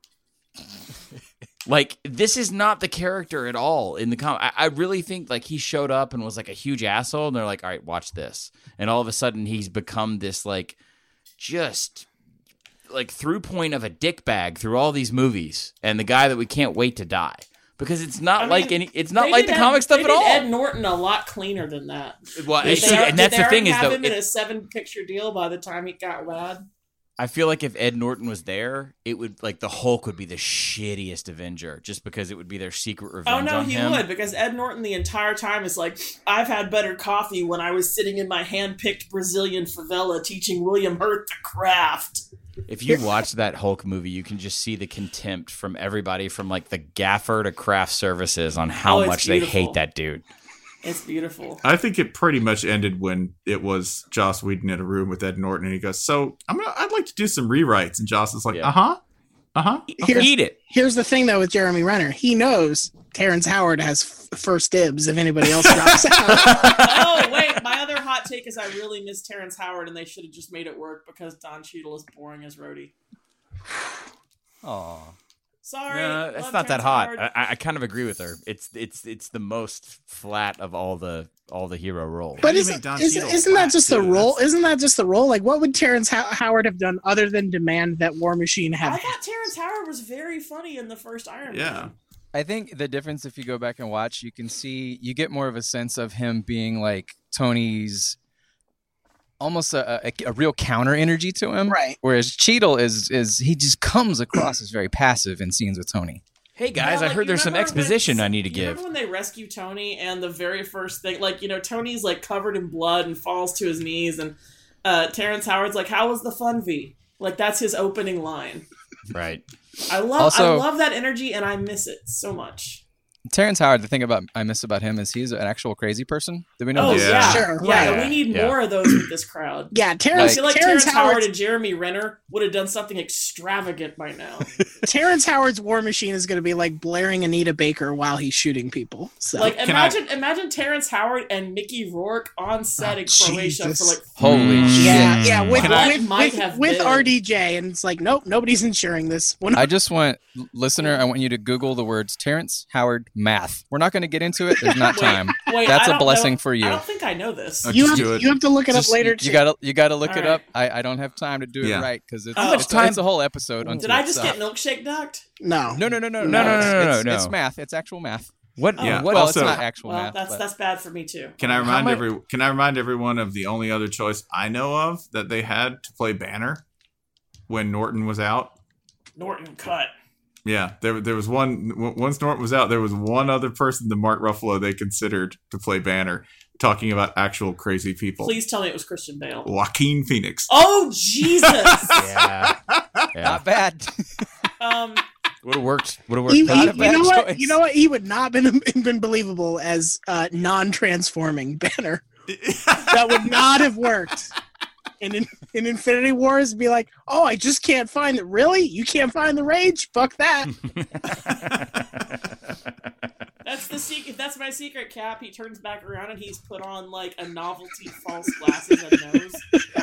Like, this is not the character at all in the comic. I, I really think, like, he showed up and was, like, a huge asshole, and they're like, all right, watch this. And all of a sudden, he's become this, like, just, like, through point of a dick bag through all these movies, and the guy that we can't wait to die. Because it's not I like mean, any, it's not They like did the Ed- comic stuff they at did all. Ed Norton a lot cleaner than that. Well, Did see, they al- and that's did the they thing already is, have though, him in it- a seven-picture deal by the time he got bad. I feel like if Ed Norton was there, it would, like, the Hulk would be the shittiest Avenger, just because it would be their secret revenge Oh no, on he him. would because Ed Norton the entire time is like, I've had better coffee when I was sitting in my hand-picked Brazilian favela teaching William Hurt the craft. If you watch that Hulk movie, you can just see the contempt from everybody from, like, the gaffer to craft services on how Oh, it's much they beautiful. hate that dude. It's beautiful. I think it pretty much ended when it was Joss Whedon in a room with Ed Norton, and he goes, "So I'm gonna, I'd like to do some rewrites." And Joss is like, Yeah. "Uh huh." Uh-huh. Here's, Eat it. here's the thing, though, with Jeremy Renner. He knows Terrence Howard has f- first dibs if anybody else drops out. Oh, wait. My other hot take is I really miss Terrence Howard, and they should have just made it work because Don Cheadle is boring as Rhodey. Aw. Sorry. No, it's love not that Terrence hot. Howard. I, I kind of agree with her. It's it's it's the most flat of all the all the hero roles. But do you isn't, make Don isn't, Cheadle isn't that flat, just the too? role? That's- Isn't that just the role? Like, what would Terrence How- Howard have done other than demand that War Machine I have? thought Terrence Howard was very funny in the first Iron Yeah. Man. I think the difference, if you go back and watch, you can see you get more of a sense of him being like Tony's, almost a, a, a real counter energy to him. Right. Whereas Cheadle is is he just comes across as very passive in scenes with Tony. Hey guys, Yeah, I like, heard you there's some remember when- exposition I need to you give. Remember when they rescue Tony and the very first thing, like, you know, Tony's like covered in blood and falls to his knees, and uh, Terrence Howard's like, "How was the fun, V?" Like, that's his opening line. Right. I love, Also- I love that energy, and I miss it so much. Terrence Howard, the thing about I miss about him is he's an actual crazy person. Did we know Oh this? yeah, Yeah. Sure, yeah. right. We need Yeah. more of those with this crowd. Yeah, I Terrence, feel like Terrence, Terrence Howard Howard's, and Jeremy Renner would have done something extravagant by now. Terrence Howard's War Machine is going to be like blaring Anita Baker while he's shooting people. So Like, Can imagine, imagine Terrence Howard and Mickey Rourke on set Oh, in Croatia Jesus. for like. Holy Mm. shit! yeah, yeah, with Can I- with, Might with, have with been. R D J, and it's like, nope, nobody's insuring this. When I just want listener, I want you to Google the words Terrence Howard math. We're not going to get into it. There's not Wait, time. Wait, That's I a don't blessing know- for you. I don't think I know this. Okay. you Just have, do it. you have to look it Just- up later you too. gotta you gotta look All it right. up. I, I don't have time to do Yeah. it right because it's, How much it's, time- it's a whole episode. unto Did I just itself. get milkshake ducked? no, No, no, no, no, No, no, no, no, It's, no, it's no. math. It's actual math. What? Oh. Yeah. What? Well, Also- it's not actual Well, math. that's but- that's bad for me too. Can I How remind mu- every Can I remind everyone of the only other choice I know of that they had to play Banner when Norton was out? Norton cut. Yeah, there there was one. w- Once Norton was out, there was one other person than Mark Ruffalo they considered to play Banner, talking about actual crazy people. Please tell me it was Christian Bale. Joaquin Phoenix. Oh Jesus! Yeah. Yeah. not bad. um, Would have worked. Would have worked. He- he- Not a you bad know what? choice. You know what? He would not been been believable as uh, non-transforming Banner. That would not have worked. And in, in Infinity Wars, it'd be like, oh, I just can't find it. Really? You can't find the rage? Fuck that. that's the secret. That's my secret, Cap. He turns back around and he's put on like a novelty false glasses and nose.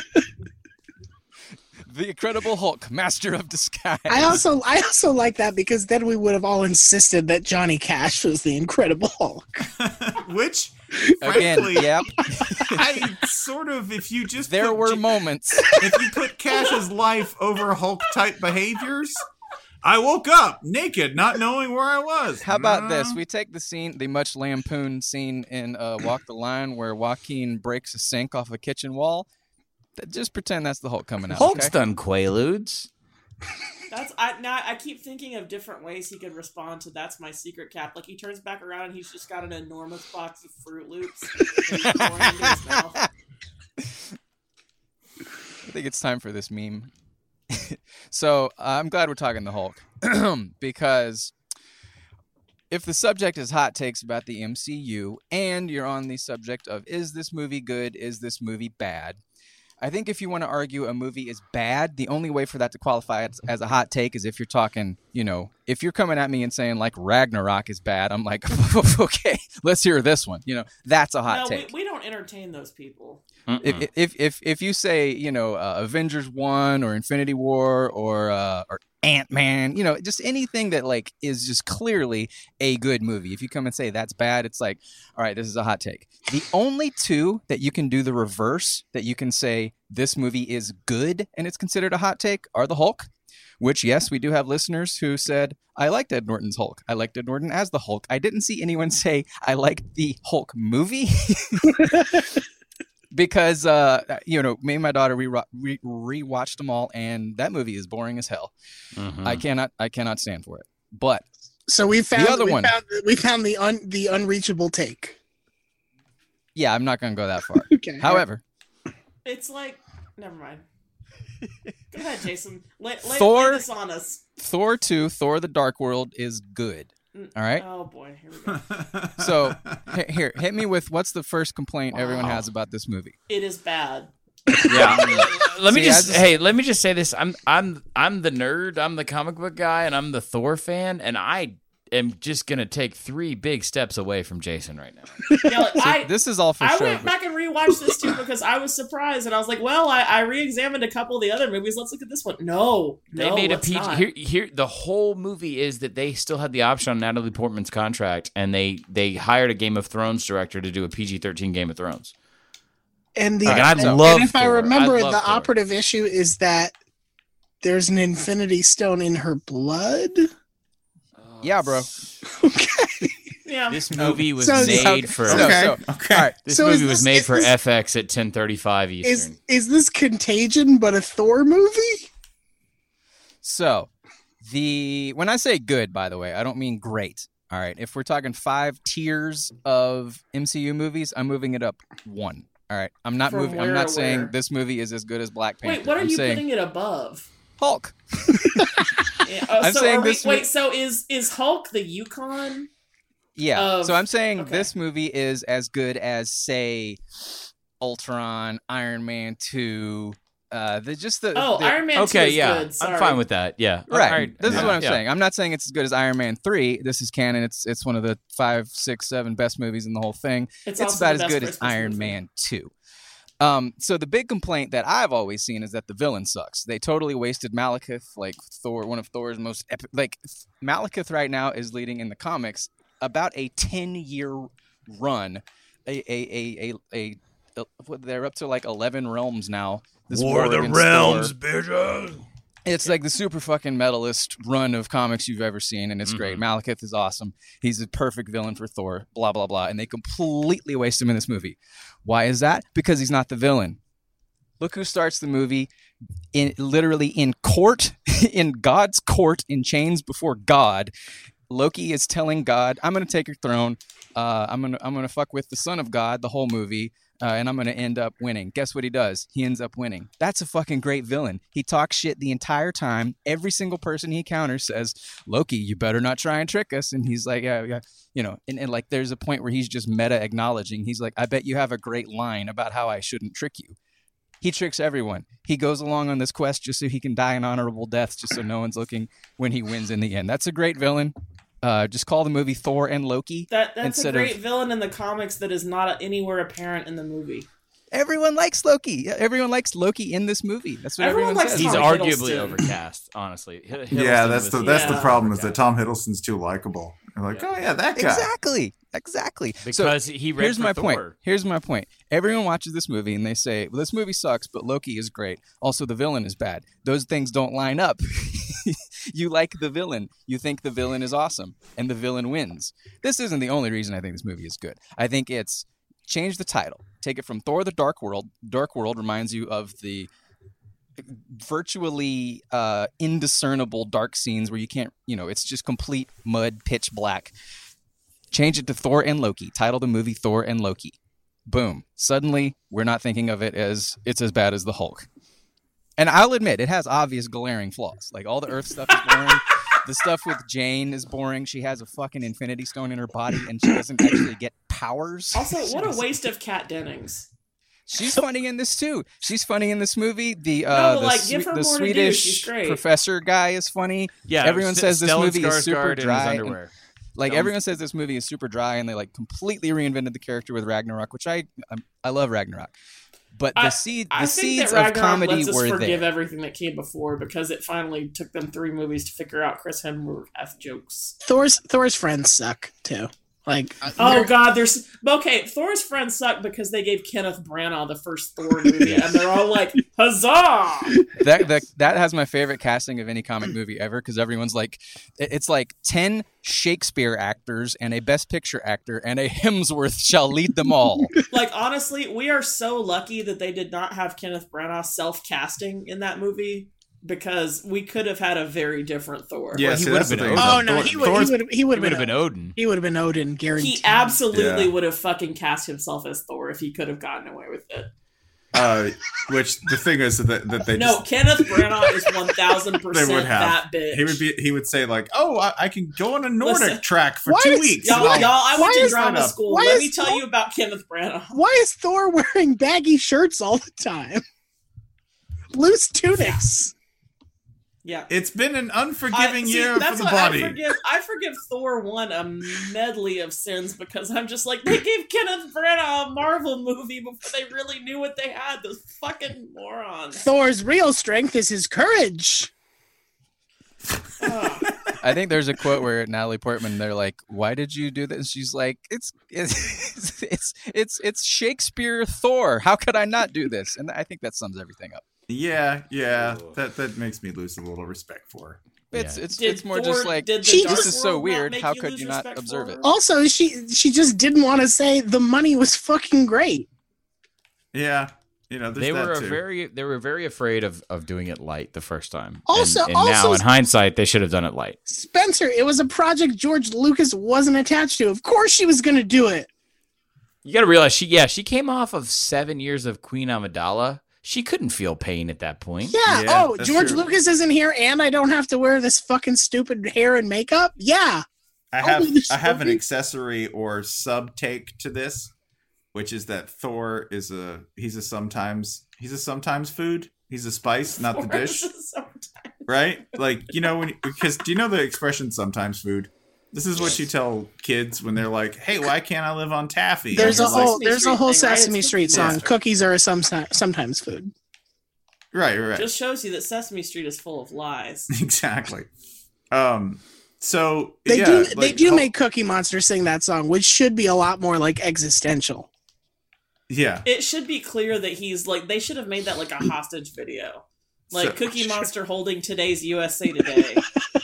The Incredible Hulk, Master of Disguise. I also I also like that because then we would have all insisted that Johnny Cash was the Incredible Hulk. Which, Again, frankly, yep. I sort of, if you just There put were J- moments. if you put Cash's life over Hulk type behaviors, I woke up naked, not knowing where I was. How about No. this? We take the scene, the much lampooned scene in uh, Walk the Line, where Joaquin breaks a sink off a kitchen wall. Th- Just pretend that's the Hulk coming out. Hulk's okay? done Quaaludes. That's I now I keep thinking of different ways he could respond to that's my secret, Cap. Like he turns back around and he's just got an enormous box of Fruit Loops and he's pouring into his mouth. I think it's time for this meme. So uh, I'm glad we're talking the Hulk because if the subject is hot takes about the M C U and you're on the subject of is this movie good, is this movie bad, I think if you want to argue a movie is bad, the only way for that to qualify as, as a hot take is if you're talking, you know, if you're coming at me and saying like Ragnarok is bad, I'm like, okay, let's hear this one. You know, that's a hot No, we, take. we don't entertain those people. If, if if if you say, you know, uh, Avengers one or Infinity War or uh, or Ant-Man, you know, just anything that like is just clearly a good movie. If you come and say that's bad, it's like, all right, this is a hot take. The only two that you can do the reverse, that you can say this movie is good and it's considered a hot take, are the Hulk, which, yes, we do have listeners who said, I liked Ed Norton's Hulk. I liked Ed Norton as the Hulk. I didn't see anyone say I liked the Hulk movie. Because, uh, you know, me and my daughter, we re- re-watched them all, and that movie is boring as hell. Mhm. I cannot I cannot stand for it. But So we found other we one. found we found the un, the unreachable take. yeah, I'm not going to go that far. Okay. However, It's like never mind. Go ahead, Jason. Lay, lay, Thor- lay this on us. Thor two, Thor the Dark World is good. All right? Oh boy, here we go. So, he- here, hit me with what's the first complaint everyone Wow. has about this movie? It is bad. Yeah. Let me See, just, just hey, let me just say this. I'm I'm I'm the nerd, I'm the comic book guy, and I'm the Thor fan, and I am just gonna take three big steps away from Jason right now. Yeah, like, I, this is all for I show. went back and rewatched this too because I was surprised and I was like, well, I, I re-examined a couple of the other movies. Let's look at this one. No, They no, made a let's P G. not. Here, here, the whole movie is that they still had the option on Natalie Portman's contract, and they they hired a Game of Thrones director to do a P G thirteen Game of Thrones. And the Like, and I and love if I Thor. remember, I love the Thor. operative issue is that there's an Infinity Stone in her blood. Yeah, bro. Okay. Yeah. This movie was So- made so- for. so- Okay. so- okay. All right. This so movie is was this- made is for this- F X at ten thirty-five Eastern. Is is this Contagion but a Thor movie? So, the when I say good, by the way, I don't mean great. All right, if we're talking five tiers of M C U movies, I'm moving it up one. All right, I'm not From moving. I'm where not to saying where? this movie is as good as Black Panther. Wait, what are I'm you saying putting it above? Hulk. Yeah, oh, I'm so saying are we, this- wait, so is is Hulk the Yukon? Yeah. Of- so I'm saying okay. this movie is as good as, say, Ultron, Iron Man two. Uh, the just the Oh, the- Iron Man okay, two is yeah, good. Sorry. I'm fine with that. Yeah, Right. All right. This is Yeah. what I'm Yeah. saying. I'm not saying it's as good as Iron Man three. This is canon. It's it's one of the five, six, seven best movies in the whole thing. It's, It's, also about the as best good as first-person Iron movie. Man two. Um, so the big complaint that I've always seen is that the villain sucks. They totally wasted Malekith, like Thor, one of Thor's most epic. Like Malekith right now is leading in the comics about a ten year run. A a a a, a, a what, they're up to like eleven realms now. This war against Thor. bitches. It's like the super fucking metalist run of comics you've ever seen, and it's great. Malekith is awesome. He's a perfect villain for Thor, blah, blah, blah. And they completely waste him in this movie. Why is that? Because he's not the villain. Look who starts the movie in literally in court, in God's court, in chains before God. Loki is telling God, I'm going to take your throne. Uh, I'm going to I'm gonna fuck with the son of God the whole movie. Uh, and I'm going to end up winning. Guess what he does? He ends up winning. That's a fucking great villain. He talks shit the entire time. Every single person he encounters says, Loki, you better not try and trick us. And he's like, yeah, yeah. You know, and, and like there's a point where he's just meta acknowledging. He's like, I bet you have a great line about how I shouldn't trick you. He tricks everyone. He goes along on this quest just so he can die an honorable death, just so no one's looking when he wins in the end. That's a great villain. Uh, just call the movie Thor and Loki. That that's instead a great of- villain in the comics that is not anywhere apparent in the movie. Everyone likes Loki. Everyone likes Loki in this movie. That's what Everyone everyone likes says. He's Tom arguably Hiddleston. overcast, honestly. Hi- Yeah, Hiddleston that's was the that's the Yeah. problem is that overcast. Tom Hiddleston's too likable. You're like, Yeah. oh yeah, that guy. Exactly. Exactly. So because he read here's for my Thor. point. Here's my point. Everyone watches this movie and they say, well, this movie sucks, but Loki is great. Also, the villain is bad. Those things don't line up. You like the villain. You think the villain is awesome, and the villain wins. This isn't the only reason I think this movie is good. I think it's change the title. Take it from Thor the Dark World. Dark World reminds you of the virtually uh, indiscernible dark scenes where you can't, you know, it's just complete mud, pitch black. Change it to Thor and Loki. Title the movie Thor and Loki. Boom. Suddenly, we're not thinking of it as it's as bad as the Hulk. And I'll admit, it has obvious glaring flaws. Like, all the Earth stuff is boring. The stuff with Jane is boring. She has a fucking Infinity Stone in her body, and she doesn't actually get powers. Also, what a waste of Kat Dennings. She's funny in this too. She's funny in this movie. The uh, No, the, like, Swe- give her the more to do. Swedish She's great. professor guy is funny. Yeah, Everyone S- says this Stellan movie is super Skarsgård in his dry. and- underwear. Like Stellan- everyone says this movie is super dry, and they like completely reinvented the character with Ragnarok, which I I'm, I love Ragnarok. But the I- seed I the think seeds that of Ragnarok comedy lets us were forgive there. everything that came before because it finally took them three movies to figure out Chris Hemsworth has jokes. Thor's Thor's friends suck too. Like, Oh they're- God, there's okay. Thor's friends suck because they gave Kenneth Branagh the first Thor movie, and they're all like, "Huzzah!" that, that that has my favorite casting of any comic movie ever because everyone's like, it- it's like ten Shakespeare actors and a Best Picture actor and a Hemsworth shall lead them all. Like honestly, we are so lucky that they did not have Kenneth Branagh self-casting in that movie because we could have had a very different Thor. Yeah, Well, he see, would've that's the been thing. oh Thor- no, he would Thor's- he would he would It would have have been Odin. He would have been Odin, guaranteed. He absolutely Yeah. would have fucking cast himself as Thor if he could have gotten away with it. Uh, which the thing is that, that they no, just, Kenneth Branagh is one thousand they percent would have. that bitch. He would be. He would say like, "Oh, I, I can go on a Nordic Listen, track for why two is- weeks." Y'all, and y'all, I'll- I went why to is- drama up. school. why Let is me tell Thor- you about Kenneth Branagh. Why is Thor wearing baggy shirts all the time? Loose tunics. Yeah. It's been an unforgiving I- see, year for that's the why body. I forgive, I forgive Thor one a medley of sins because I'm just like, they gave Kenneth Branagh a Marvel movie before they really knew what they had. Those fucking morons. Thor's real strength is his courage. Ugh. I think there's a quote where Natalie Portman, they're like, "Why did you do this?" And she's like, "It's it's it's it's it's Shakespeare Thor. How could I not do this?" And I think that sums everything up. Yeah, yeah, that that makes me lose a little respect for her. It's Yeah. it's Did it's more Thor- just like did the She- Dark this is so World not weird. make How you could lose you not respect observe for it? her? Also, she she just didn't want to say the money was fucking great. Yeah, you know, there's They that were too. very they were very afraid of, of doing it light the first time. Also- and, and now also- in hindsight, they should have done it light. Spencer, it was a project George Lucas wasn't attached to. Of course she was going to do it. You got to realize she yeah she came off of seven years of Queen Amidala. She couldn't feel pain at that point. Yeah. Yeah, oh, that's George true. Lucas isn't here and I don't have to wear this fucking stupid hair and makeup? Yeah. I I'll have do this I have an movie. accessory or sub take to this, which is that Thor is a he's a sometimes he's a sometimes food. He's a spice, not the dish, right? Like you know when because do you know the expression sometimes food? This is what you tell kids when they're like, "Hey, why can't I live on taffy?" There's a And you're like, whole Sesame there's a Street whole thing, right? Sesame It's Street Cookie song. Monster. Cookies are a sometimes sometimes food. right, right, Just shows you that Sesame Street is full of lies. exactly. Um, so They yeah, do they like, do Hulk- make Cookie Monster sing that song, which should be a lot more like existential. yeah. It should be clear that he's like they should have made that like a hostage video. Like So- Cookie Monster holding today's U S A Today.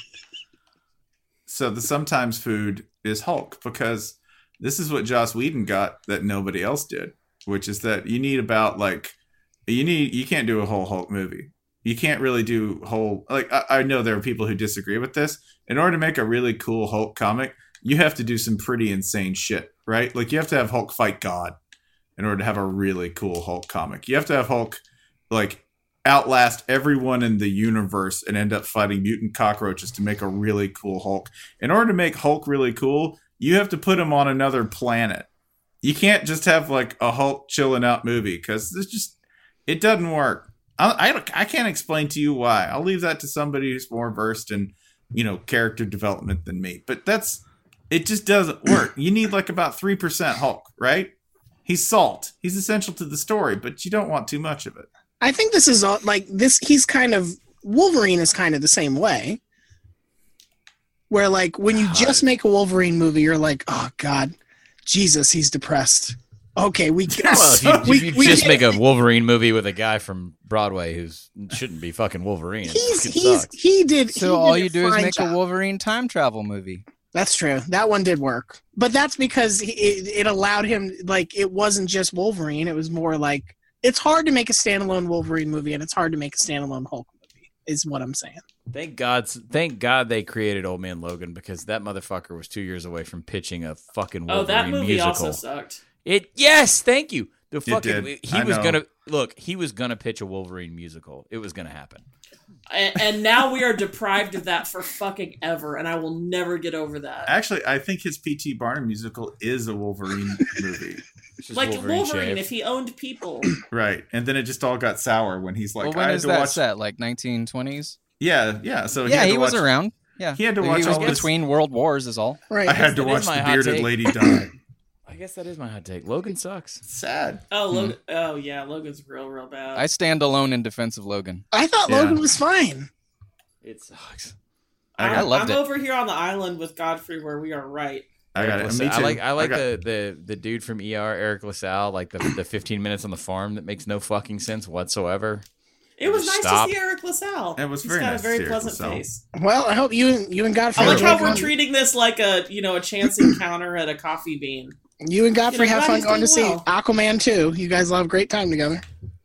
So the sometimes food is Hulk because this is what Joss Whedon got that nobody else did, which is that you need about like you need you can't do a whole Hulk movie. You can't really do whole like I, I know there are people who disagree with this. In order to make a really cool Hulk comic, you have to do some pretty insane shit, right? Like you have to have Hulk fight God in order to have a really cool Hulk comic. You have to have Hulk like outlast everyone in the universe and end up fighting mutant cockroaches to make a really cool Hulk. In order to make Hulk really cool, you have to put him on another planet. You can't just have like a Hulk chilling out movie because it's just it doesn't work. I, I I can't explain to you why. I'll leave that to somebody who's more versed in you know character development than me. But that's it. Just doesn't work. You need like about three percent Hulk, right? He's salt. He's essential to the story, but you don't want too much of it. I think this is all like this. He's kind of Wolverine is kind of the same way, where like when you God. just make a Wolverine movie, you're like, oh God, Jesus, he's depressed. Okay, we get Well, if you, we, if you we just get- make a Wolverine movie with a guy from Broadway who shouldn't be fucking Wolverine, it He's fucking he's sucks. he did. So he all did a you do is fine make job. a Wolverine time travel movie. That's true. That one did work, but that's because he, it, it allowed him like it wasn't just Wolverine. It was more like it's hard to make a standalone Wolverine movie, and it's hard to make a standalone Hulk movie. Is what I'm saying. Thank God, thank God they created Old Man Logan because that motherfucker was two years away from pitching a fucking Wolverine Oh, that movie musical. also sucked. It yes, thank you. The fucking did. he I was know. gonna look. He was gonna pitch a Wolverine musical. It was gonna happen. And, and now we are deprived of that for fucking ever, and I will never get over that. Actually, I think his P T Barnum musical is a Wolverine movie. It's just Like Wolverine, shaved. if he owned people. Right. And then it just all got sour when he's like, well, I when had is to that watch. set? Like nineteen twenties? Yeah, yeah. So he Yeah, had to he was watch- around. Yeah, He had to he watch was all this. between world wars, is all. Right. I had to That watch is my the hot bearded take. lady die. I guess that is my hot take. Logan sucks. Sad. Oh, Logan, oh yeah, Logan's real, real bad. I stand alone in defense of Logan. I thought Yeah. Logan was fine. It sucks. I I'm, got, loved I'm it. over here on the island with Godfrey, where we are right. I got it. Eric Me LaSalle- too. I like I like got- the, the the dude from E R, Eric LaSalle, like the the fifteen minutes on the farm that makes no fucking sense whatsoever. It was Just nice stop. to see Eric LaSalle. It was He's very got nice a to very see Eric pleasant LaSalle. face. Well, I hope you and you and Godfrey. I like how enjoy we're going- treating this like a you know a chance encounter at a coffee bean. You and Godfrey You know, have glad fun he's going to see doing well. Aquaman two. You guys will have a great time together.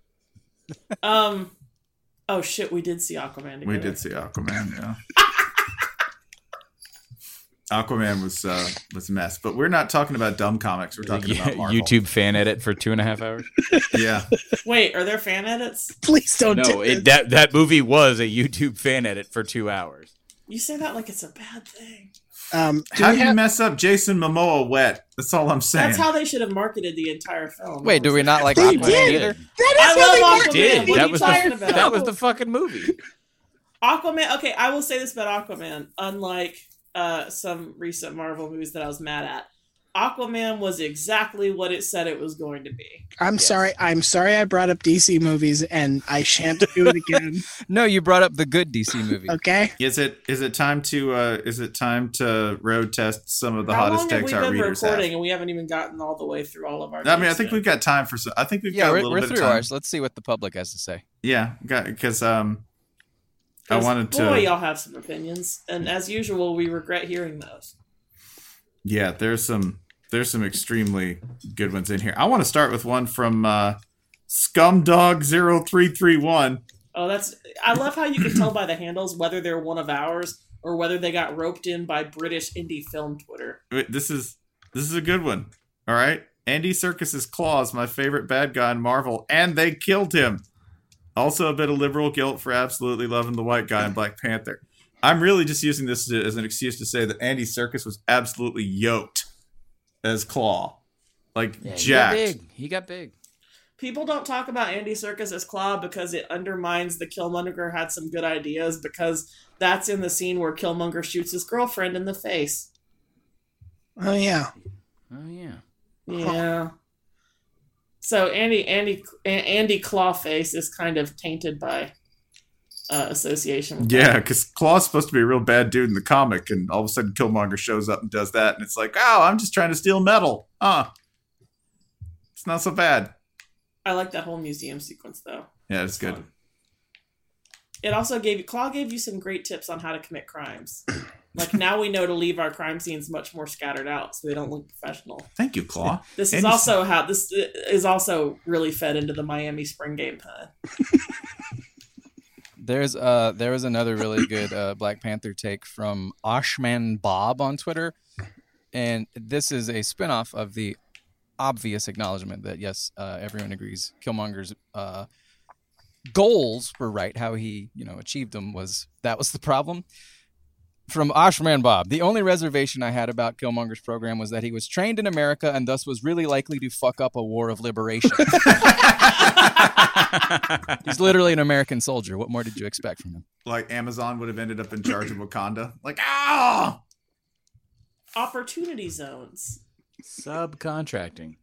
Um, oh shit, we did see Aquaman together. We did see Aquaman, yeah. Aquaman was uh, was a mess, but we're not talking about dumb comics. We're talking about Marvel. YouTube fan edit for two and a half hours. Yeah. Wait, are there fan edits? Please don't No, do it, this. that that movie was a YouTube fan edit for two hours. You say that like it's a bad thing. Um, do How we do you have- mess up Jason Momoa wet? That's all I'm saying. That's how they should have marketed the entire film. Wait, do we not like They Aquaman did. either? That I is how they love marketed Aquaman. Did What the are that you was talking the about? that was the fucking movie? Aquaman. Okay, I will say this about Aquaman. Unlike uh, some recent Marvel movies that I was mad at, Aquaman was exactly what it said it was going to be. I'm Yes. sorry. I'm sorry I brought up D C movies, and I shan't do it again. No, you brought up the good D C movie. Okay. Is it is it time to uh, is it time to road test some of the How hottest long have takes we our been readers recording have? and we haven't even gotten all the way through all of our? I mean, I takes think yet? we've got time for some. I think we've Yeah, got a we're, little we're bit through of time. ours. Let's see what the public has to say. Yeah, because um, I 'Cause, wanted to. Boy, y'all have some opinions, and as usual, we regret hearing those. Yeah, there's some there's some extremely good ones in here. I want to start with one from uh, Scumdog zero three three one. Oh, that's. I love how you can tell by the handles whether they're one of ours or whether they got roped in by British indie film Twitter. Wait, This is this is a good one. All right, Andy Serkis's Claw, my favorite bad guy in Marvel, and they killed him. Also, a bit of liberal guilt for absolutely loving the white guy in Black Panther. I'm really just using this as an excuse to say that Andy Serkis was absolutely yoked as Claw, like Yeah, he got jacked. big. He got big. People don't talk about Andy Serkis as Claw because it undermines the Killmonger had some good ideas, because that's in the scene where Killmonger shoots his girlfriend in the face. Oh yeah. Oh yeah. Yeah. So Andy Andy Andy Clawface is kind of tainted by uh, association. With Yeah, that. because Claw's supposed to be a real bad dude in the comic, and all of a sudden Killmonger shows up and does that, and it's like, oh, I'm just trying to steal metal. Huh. It's not so bad. I like that whole museum sequence though. Yeah, it's good. Fun. It also gave you Claw gave you some great tips on how to commit crimes. Like now we know to leave our crime scenes much more scattered out so they don't look professional. Thank you, Claw. This is And you- also how this is also really fed into the Miami Spring Game pun. There's uh there was another really good uh, Black Panther take from Oshman Bob on Twitter, and this is a spinoff of the obvious acknowledgement that yes, uh, everyone agrees Killmonger's uh, goals were right. How he you know achieved them was that was the problem. From Oshman Bob, the only reservation I had about Killmonger's program was that he was trained in America and thus was really likely to fuck up a war of liberation. He's literally an American soldier. What more did you expect from him? Like Amazon would have ended up in charge of Wakanda. Like, ah! Opportunity zones. Subcontracting.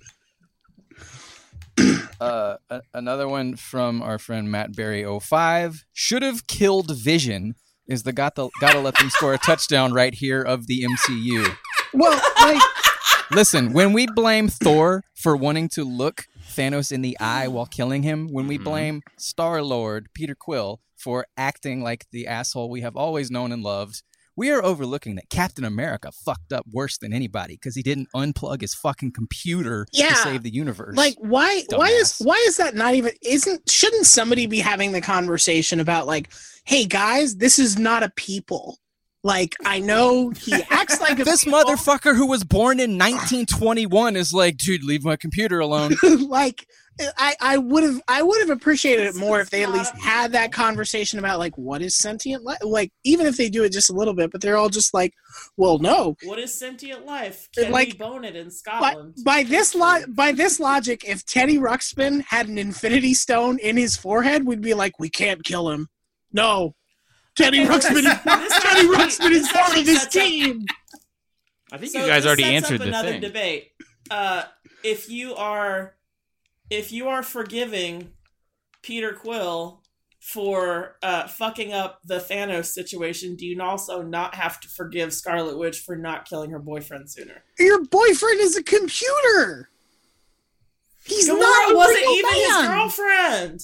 Uh, a- another one from our friend Matt Berry oh five. Should have killed Vision is the got the gotta let them score a touchdown right here of the M C U. Well, like, Listen, when we blame Thor for wanting to look Thanos in the eye while killing him, when we blame Star-Lord Peter Quill for acting like the asshole we have always known and loved, we are overlooking that Captain America fucked up worse than anybody because he didn't unplug his fucking computer Yeah. to save the universe. like why why is Dumbass. why is that not even isn't shouldn't somebody be having the conversation about like, hey guys, this is not a people. Like I know he acts like a this people. motherfucker who was born in nineteen twenty-one is like, dude, leave my computer alone. like I, I would have I would have appreciated it It's- more it's if they at not least a had that conversation about like what is sentient life, like even if they do it just a little bit, but they're all just like, well, no. What is sentient life? Can Like, we bone it in By, Scotland? by this lo- by this logic, if Teddy Ruxpin had an Infinity Stone in his forehead, we'd be like, we can't kill him. No, Teddy Okay, Ruxpin this- is this Teddy actually- Ruxpin is this part actually of this sets up- team. I think So you guys this already sets answered up the another thing. debate. Uh, if you are, if you are forgiving Peter Quill for uh, fucking up the Thanos situation, do you also not have to forgive Scarlet Witch for not killing her boyfriend sooner? Your boyfriend is a computer. He's Gamora not a wasn't real even his man. girlfriend.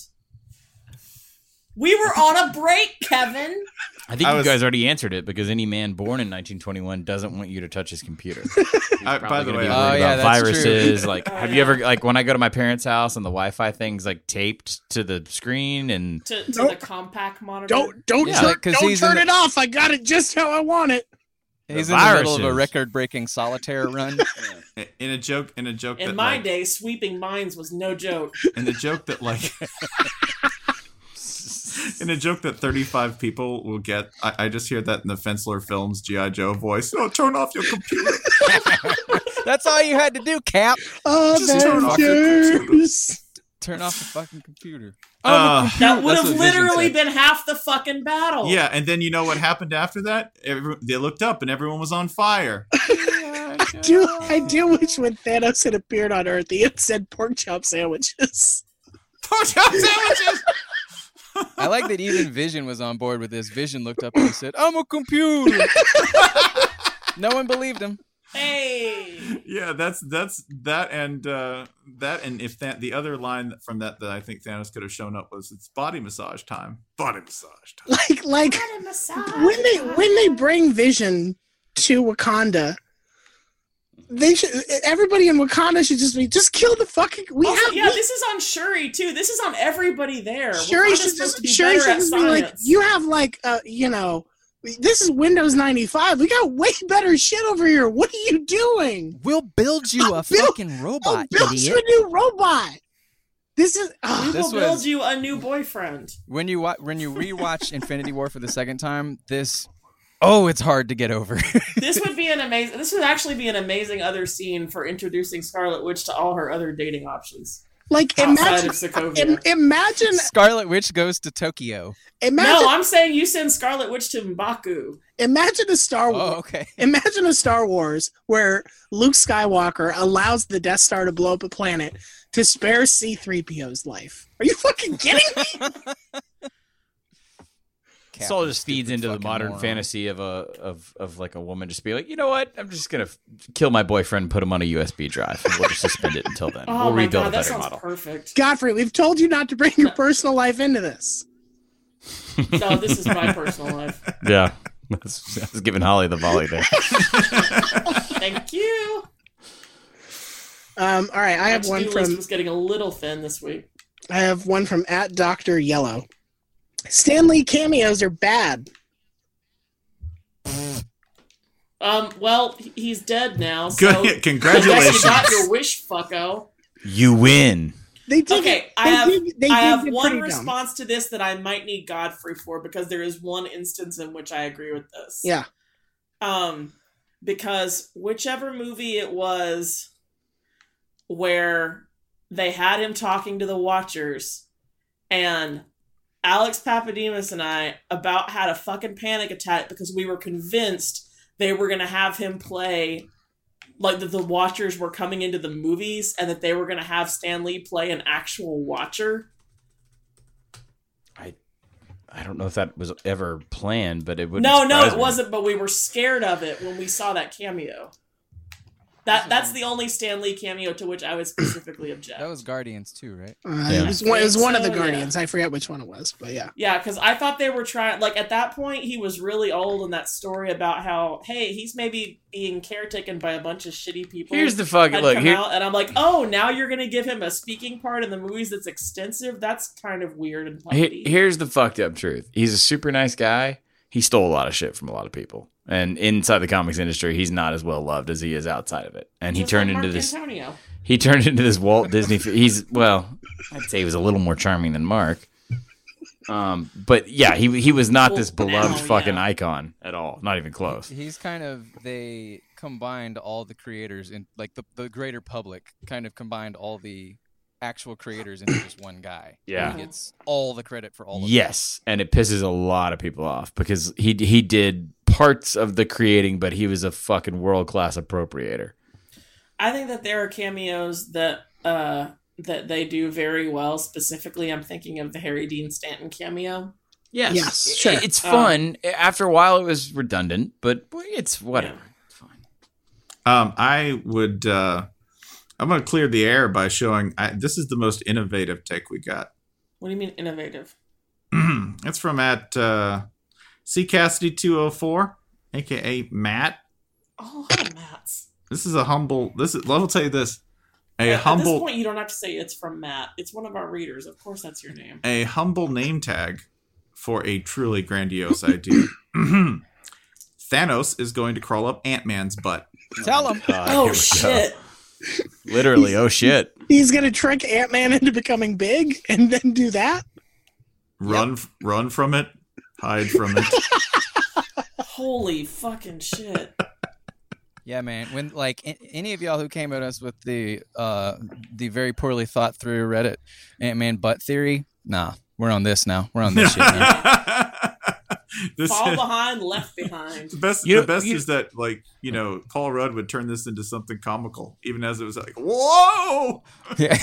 We were on a break, Kevin. I think I you was- guys already answered it because any man born in nineteen twenty-one doesn't want you to touch his computer. He's I- probably by the gonna way, be I- worried Oh, yeah, about that's true. viruses. Like, Oh, have yeah. you ever like when I go to my parents' house and the Wi-Fi thing's like taped to the screen and To, to Don't- the compact monitor. Don't don't Yeah, turn, like, 'cause don't he's turn in it off. I got it just how I want it. He's the in the middle of a viruses. record-breaking solitaire run. In a joke, in a joke. In that, my like, day, sweeping minds was no joke. in the joke that like. In a joke that thirty-five people will get, I, I just hear that in the Fensler Films G I. Joe voice. Oh, turn off your computer. That's all you had to do, Cap. Just turn off your computer. Avengers. Turn off the fucking computer. Uh, That would That's have what Vision literally said. been half the fucking battle. Yeah, and then you know what happened after that? Every, they looked up and everyone was on fire. I do, I do wish when Thanos had appeared on Earth, he had said pork chop sandwiches. Pork chop sandwiches! I like that even Vision was on board with this. Vision looked up and he said, I'm a computer. No one believed him. Hey. Yeah, that's that's that and uh, that and if that the other line from that that I think Thanos could have shown up was it's body massage time. Body massage time. Like, like when they when they bring Vision to Wakanda, they should. Everybody in Wakanda should just be just kill the fucking. We Also, have yeah, we, this is on Shuri too. This is on everybody there. Shuri Wakanda's should supposed just to be Shuri better should at just be like, science. you have like uh you know, this is Windows ninety-five. We got way better shit over here. What are you doing? We'll build you I'll a build- fucking Oh, robot, build idiot. you a new robot. This is We ugh. will This build was- you a new boyfriend. When you wa- when you rewatch Infinity War for the second time, this oh, it's hard to get over. This would be an amazing. This would actually be an amazing other scene for introducing Scarlet Witch to all her other dating options like outside imagine of Sokovia. im- imagine Scarlet Witch goes to Tokyo. imagine No, I'm saying you send Scarlet Witch to M'Baku. imagine a Star Wars. Oh, okay. Imagine a Star Wars where Luke Skywalker allows the Death Star to blow up a planet to spare C three P O's life. Are you fucking kidding me? This all just feeds Stupid into the fucking modern moron. fantasy of a of of like a woman just be like, you know what? I'm just gonna f- kill my boyfriend, and put him on a U S B drive, and we'll just suspend it until then. Oh we'll my rebuild god, a that better sounds model. perfect. Godfrey, we've told you not to bring your personal life into this. No, this is my personal life. Yeah, I was, I was giving Holly the volley there. Thank you. Um, all right, I have My one to-do list from was getting a little thin this week. I have one from at Doctor Yellow. Stan Lee cameos are bad. Um, well, he- he's dead now. So Good, I guess congratulations. you got your wish, fucko. You win. They did. Okay, they I have did, they I did have get one pretty dumb. response to this that I might need Godfrey for because there is one instance in which I agree with this. Yeah. Um, because whichever movie it was where they had him talking to the Watchers, and Alex Papademos and I about had a fucking panic attack because we were convinced they were going to have him play, like that the Watchers were coming into the movies and that they were going to have Stan Lee play an actual Watcher. I I don't know if that was ever planned, but it would. No, no, it wasn't, but we were scared of it when we saw that cameo. That That's the only Stan Lee cameo to which I would specifically object. That was Guardians too, right? Uh, Yeah. It was one, it was one of the So, yeah. Guardians. I forget which one it was, but yeah. Yeah, because I thought they were trying, like, at that point, he was really old in that story about how, hey, he's maybe being caretaken by a bunch of shitty people. Here's the fucking had look. come Here, out, and I'm like, oh, now you're going to give him a speaking part in the movies that's extensive? That's kind of weird and Here- puppy. here's the fucked up truth. He's a super nice guy. He stole a lot of shit from a lot of people. And inside the comics industry, he's not as well loved as he is outside of it. And he Just turned like into Mark this Antonio. he turned into this Walt Disney f- he's well, I'd say he was a little more charming than Mark. Um, but yeah, he he was not Well, this beloved now, fucking yeah. icon at all. Not even close. He's kind of they combined all the creators in like the the greater public kind of combined all the actual creators into just one guy. Yeah. He gets all the credit for all of them. Yes, and it pisses a lot of people off because he he did parts of the creating, but he was a fucking world class appropriator. I think that there are cameos that uh, that they do very well. Specifically, I'm thinking of the Harry Dean Stanton cameo. Yes, Yes, It- sure. It's Um, fun. After a while, it was redundant, but it's whatever. Yeah. It's fine. Um, I would. Uh, I'm going to clear the air by showing. I, this is the most innovative take we got. What do you mean innovative? It's from at uh, C Cassidy two oh four, aka Matt. Oh, hi, Matt's. This is a humble. This is. I'll tell you this. A At this humble. point, you don't have to say it's from Matt. It's one of our readers. Of course, that's your name. A humble name tag for a truly grandiose idea. Thanos is going to crawl up Ant-Man's butt. Tell him. God, Oh here we shit! go. Literally, oh shit. He's gonna trick Ant-Man into becoming big and then do that. Run, yep. run from it. Hide from it. Holy fucking shit! Yeah, man. When like a- any of y'all who came at us with the uh, the very poorly thought through Reddit Ant-Man butt theory, nah, we're on this now. We're on this shit now. This, Fall behind, left behind. The best, You- the best you- is that, like, you know, Paul Rudd would turn this into something comical, even as it was like, whoa, Yeah.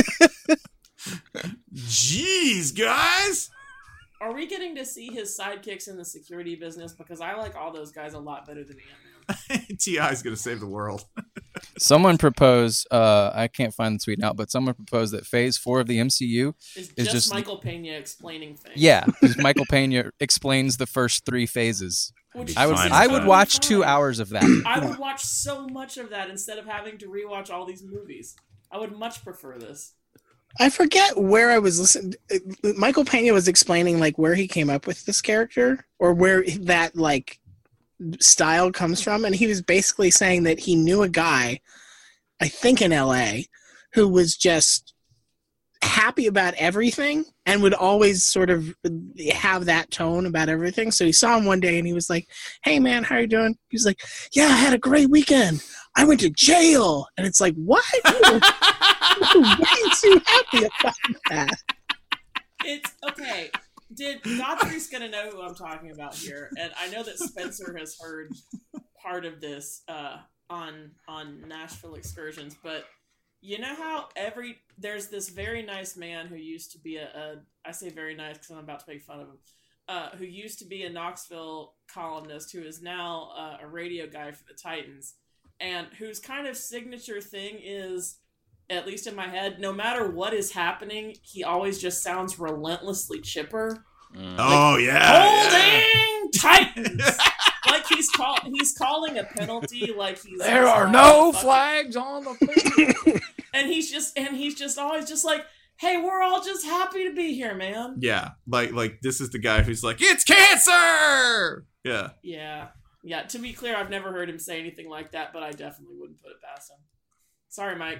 jeez, guys. Are we getting to see his sidekicks in the security business? Because I like all those guys a lot better than Ant-Man. T I is going to save the world. Someone proposed, uh, I can't find the tweet now, but someone proposed that phase four of the M C U It's is just, just Michael Pena explaining things. yeah, because Michael Pena explains the first three phases. Which I would Fine I with would that. watch fine. two hours of that. I would watch so much of that instead of having to rewatch all these movies. I would much prefer this. I forget where I was listening. Michael Pena was explaining like where he came up with this character or where that like style comes from, and he was basically saying that he knew a guy, I think in L A, who was just happy about everything and would always sort of have that tone about everything. So he saw him one day and he was like, "Hey man, how you doing?" He was like, "Yeah, I had a great weekend. I went to jail." And it's like, what? You were, you were way too happy about that. It's okay. Did Godfrey's gonna know who I'm talking about here, and I know that Spencer has heard part of this uh, on on Nashville excursions, but you know how every there's this very nice man who used to be a, a I say very nice because I'm about to make fun of him, uh, who used to be a Knoxville columnist who is now uh, a radio guy for the Titans, and whose kind of signature thing is, at least in my head, no matter what is happening, he always just sounds relentlessly chipper. Mm. Oh, yeah. Holding Titans! Like he's call he's calling a penalty like he's There he's are not no fucking- flags on the field. And he's just and he's just always just like, hey, we're all just happy to be here, man. Yeah. Like, like this is the guy who's like, it's cancer. Yeah. Yeah. Yeah. To be clear, I've never heard him say anything like that, but I definitely wouldn't put it past him. Sorry, Mike.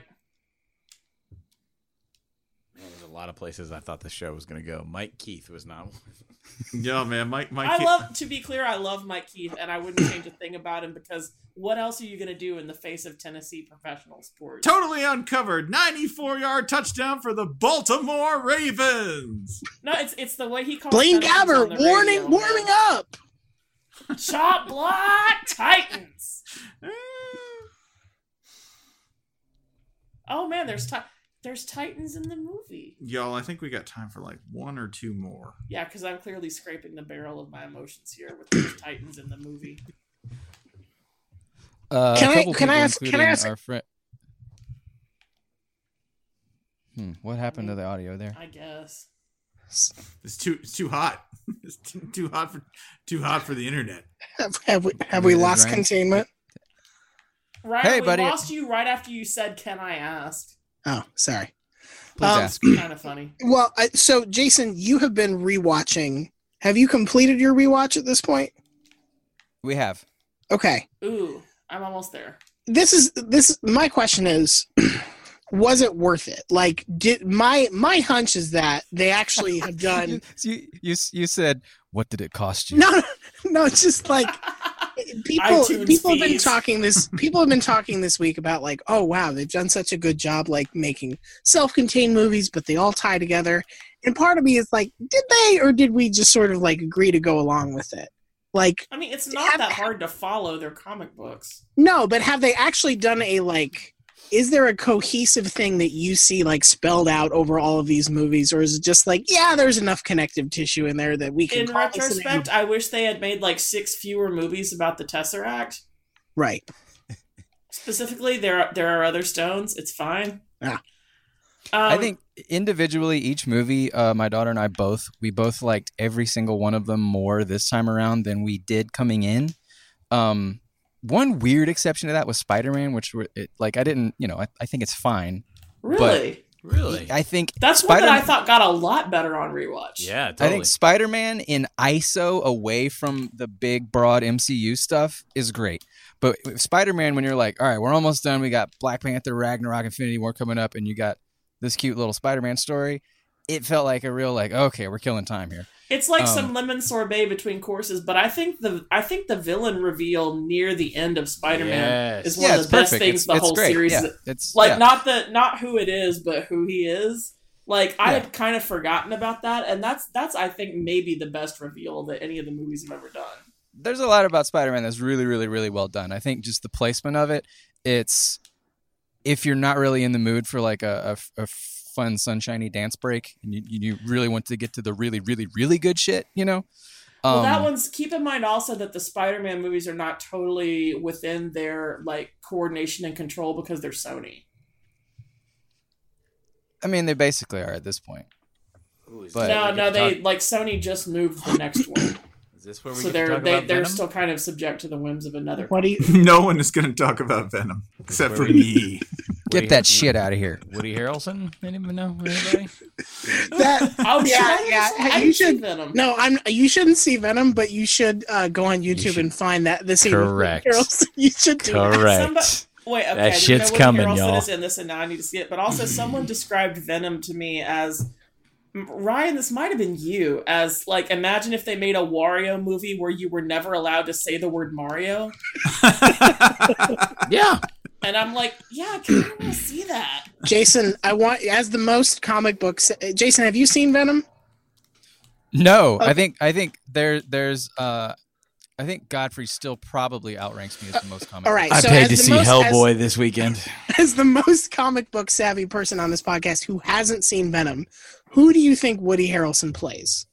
Man, there's a lot of places I thought the show was going to go. Mike Keith was not one. Yeah, man. Mike, Mike. I love, to be clear, I love Mike Keith, and I wouldn't change a thing about him because what else are you going to do in the face of Tennessee professional sports? Totally uncovered. ninety-four yard touchdown for the Baltimore Ravens. No, it's it's the way he calls Blaine penalties on Gabbert the warning, radio, warming man. up. Chop block Titans. Oh man, there's ti- there's Titans in the movie. Y'all, I think we got time for like one or two more. Yeah, because I'm clearly scraping the barrel of my emotions here with there's Titans in the movie. Uh, Can a I- couple can I people, ask- can I including ask- Our friend. Hmm. What happened to the audio there? I guess. It's too it's too hot. It's too, too hot for too hot for the internet. Have, have we have we It is lost raining. containment? Ryan, Hey, we buddy. lost you right after you said, "Can I ask?" Oh, sorry. Please Um, ask. Kind of funny. Well, I, so Jason, you have been rewatching. Have you completed your rewatch at this point? We have. Okay. Ooh, I'm almost there. This is this. My question is, was it worth it? Like, did my my hunch is that they actually have done. You, you you said, what did it cost you? No, no, no. It's just like people. iTunes People have been fees. talking this. People have been talking this week about like, oh wow, they've done such a good job like making self-contained movies, but they all tie together. And part of me is like, did they, or did we just sort of like agree to go along with it? Like, I mean, it's not that hard to follow their comic books. no, but have they actually done a like? Is there a cohesive thing that you see like spelled out over all of these movies, or is it just like, yeah, there's enough connective tissue in there that we can In call this an retrospect, I wish they had made like six fewer movies about the Tesseract. right? Specifically, there are, there are other stones. It's fine. Yeah. Um, I think individually, each movie, uh, my daughter and I both, we both liked every single one of them more this time around than we did coming in. Um, one weird exception to that was Spider-Man, which were, it, like I didn't, you know, I, I think it's fine. really. Really? I think That's Spider- one that I thought got a lot better on rewatch. Yeah, totally. I think Spider-Man in I S O away from the big, broad M C U stuff is great. But with Spider-Man, when you're like, all right, we're almost done. We got Black Panther, Ragnarok, Infinity War coming up, and you got this cute little Spider-Man story. It felt like a real, like, okay, we're killing time here. It's like Um, some lemon sorbet between courses, but I think the I think the villain reveal near the end of Spider-Man Yes. is one Yeah, of it's the best perfect. things It's, the it's whole great. series. Yeah, is- it's Like yeah. not the not who it is, but who he is. Like I Yeah. had kind of forgotten about that, and that's that's I think maybe the best reveal that any of the movies have ever done. There's a lot about Spider-Man that's really, really, really well done. I think just the placement of it, it's if you're not really in the mood for like a, a, a fun, sunshiny dance break, and you, you really want to get to the really, really, really good shit, you know? Well, Um, that one's keep in mind also that the Spider-Man movies are not totally within their like coordination and control because they're Sony. I mean, they basically are at this point. Ooh, is But- this no, where we no, get to they talk- like Sony just moved the next one, Is this where we so get to they're talk they, about they're Venom? still kind of subject to the whims of another. What do you? No one is going to talk about Venom except for Where me. Get Woody- that shit out of here. Woody Harrelson? Anyone know? Anybody? That Oh yeah, shit! yeah. I You didn't see should. Venom. No, I'm. You shouldn't see Venom, but you should uh, go on YouTube should- and find that the scene. with Correct. Woody Harrelson. You should do that. Correct. Somebody- Wait, okay. That shit's Woody coming, Harrelson y'all. is in this, and now I need to see it. But also, someone described Venom to me as Ryan. This might have been you. As like, imagine if they made a Wario movie where you were never allowed to say the word Mario. Yeah. And I'm like, yeah, I kind of want to see that. Jason, I want as the most comic books. Jason, have you seen Venom? No, Okay. I think I think there there's uh I think Godfrey still probably outranks me as the most comic. All right. I so paid as to the see most- Hellboy this weekend. As, as the most comic book savvy person on this podcast who hasn't seen Venom, who do you think Woody Harrelson plays?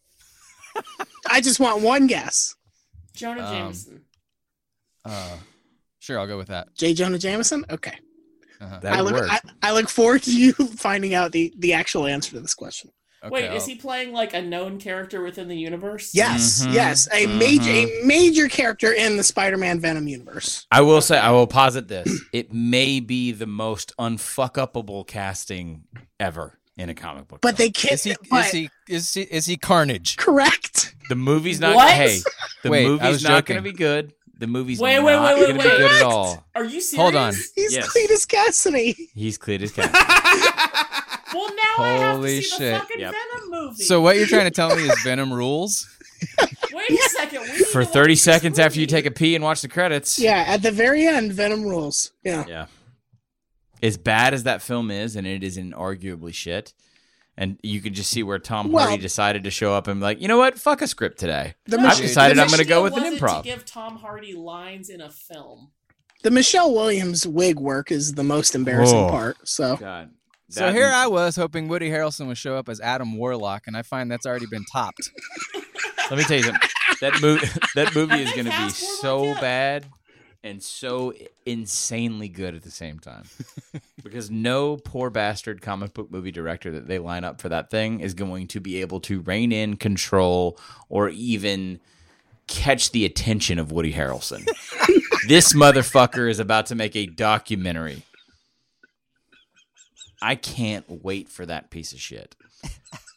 I just want one guess. Jonah Um, Jameson. Uh, sure, I'll go with that. J. Jonah Jameson. Okay. Uh-huh. That I would look. work. I, I look forward to you finding out the the actual answer to this question. Okay, Wait, I'll- is he playing like a known character within the universe? Yes, Mhm, yes, a major a major character in the Spider-Man Venom universe. I will say, I will posit this. It may be the most unfuck-upable casting ever in a comic book. But film. they can't. Is he but- is he is he is he Carnage? correct? The movie's not. What? Hey, the Wait, I movie's was not joking. going to be good. The movie's Wait, not wait, wait, wait, going to be wait. good at What? all. Are you serious? Hold on. He's Yes. Cletus Cassidy. He's Cletus Cassidy. Well, now I have to Holy see shit. the fucking Yep. Venom movie. So what you're trying to tell me is Venom rules? Wait a second. We need For to watch thirty this seconds after you movie. take a pee and watch the credits. Yeah, at the very end, Venom rules. Yeah. Yeah. As bad as that film is, and it is inarguably shit, and you can just see where Tom Well- Hardy decided to show up and be like, you know what? Fuck a script today. The, No, Mich- I've decided the, I'm going to The go with idea an wasn't improv. to give Tom Hardy lines in a film. the Michelle Williams wig work is the most embarrassing Oh. part. So God. So That- here I was hoping Woody Harrelson would show up as Adam Warlock, and I find that's already been topped. Let me tell you something. That movie, that movie Have is they going to be cast Warlock so yet? bad and so insanely good at the same time. Because no poor bastard comic book movie director that they line up for that thing is going to be able to rein in, control, or even catch the attention of Woody Harrelson. This motherfucker is about to make a documentary. I can't wait for that piece of shit.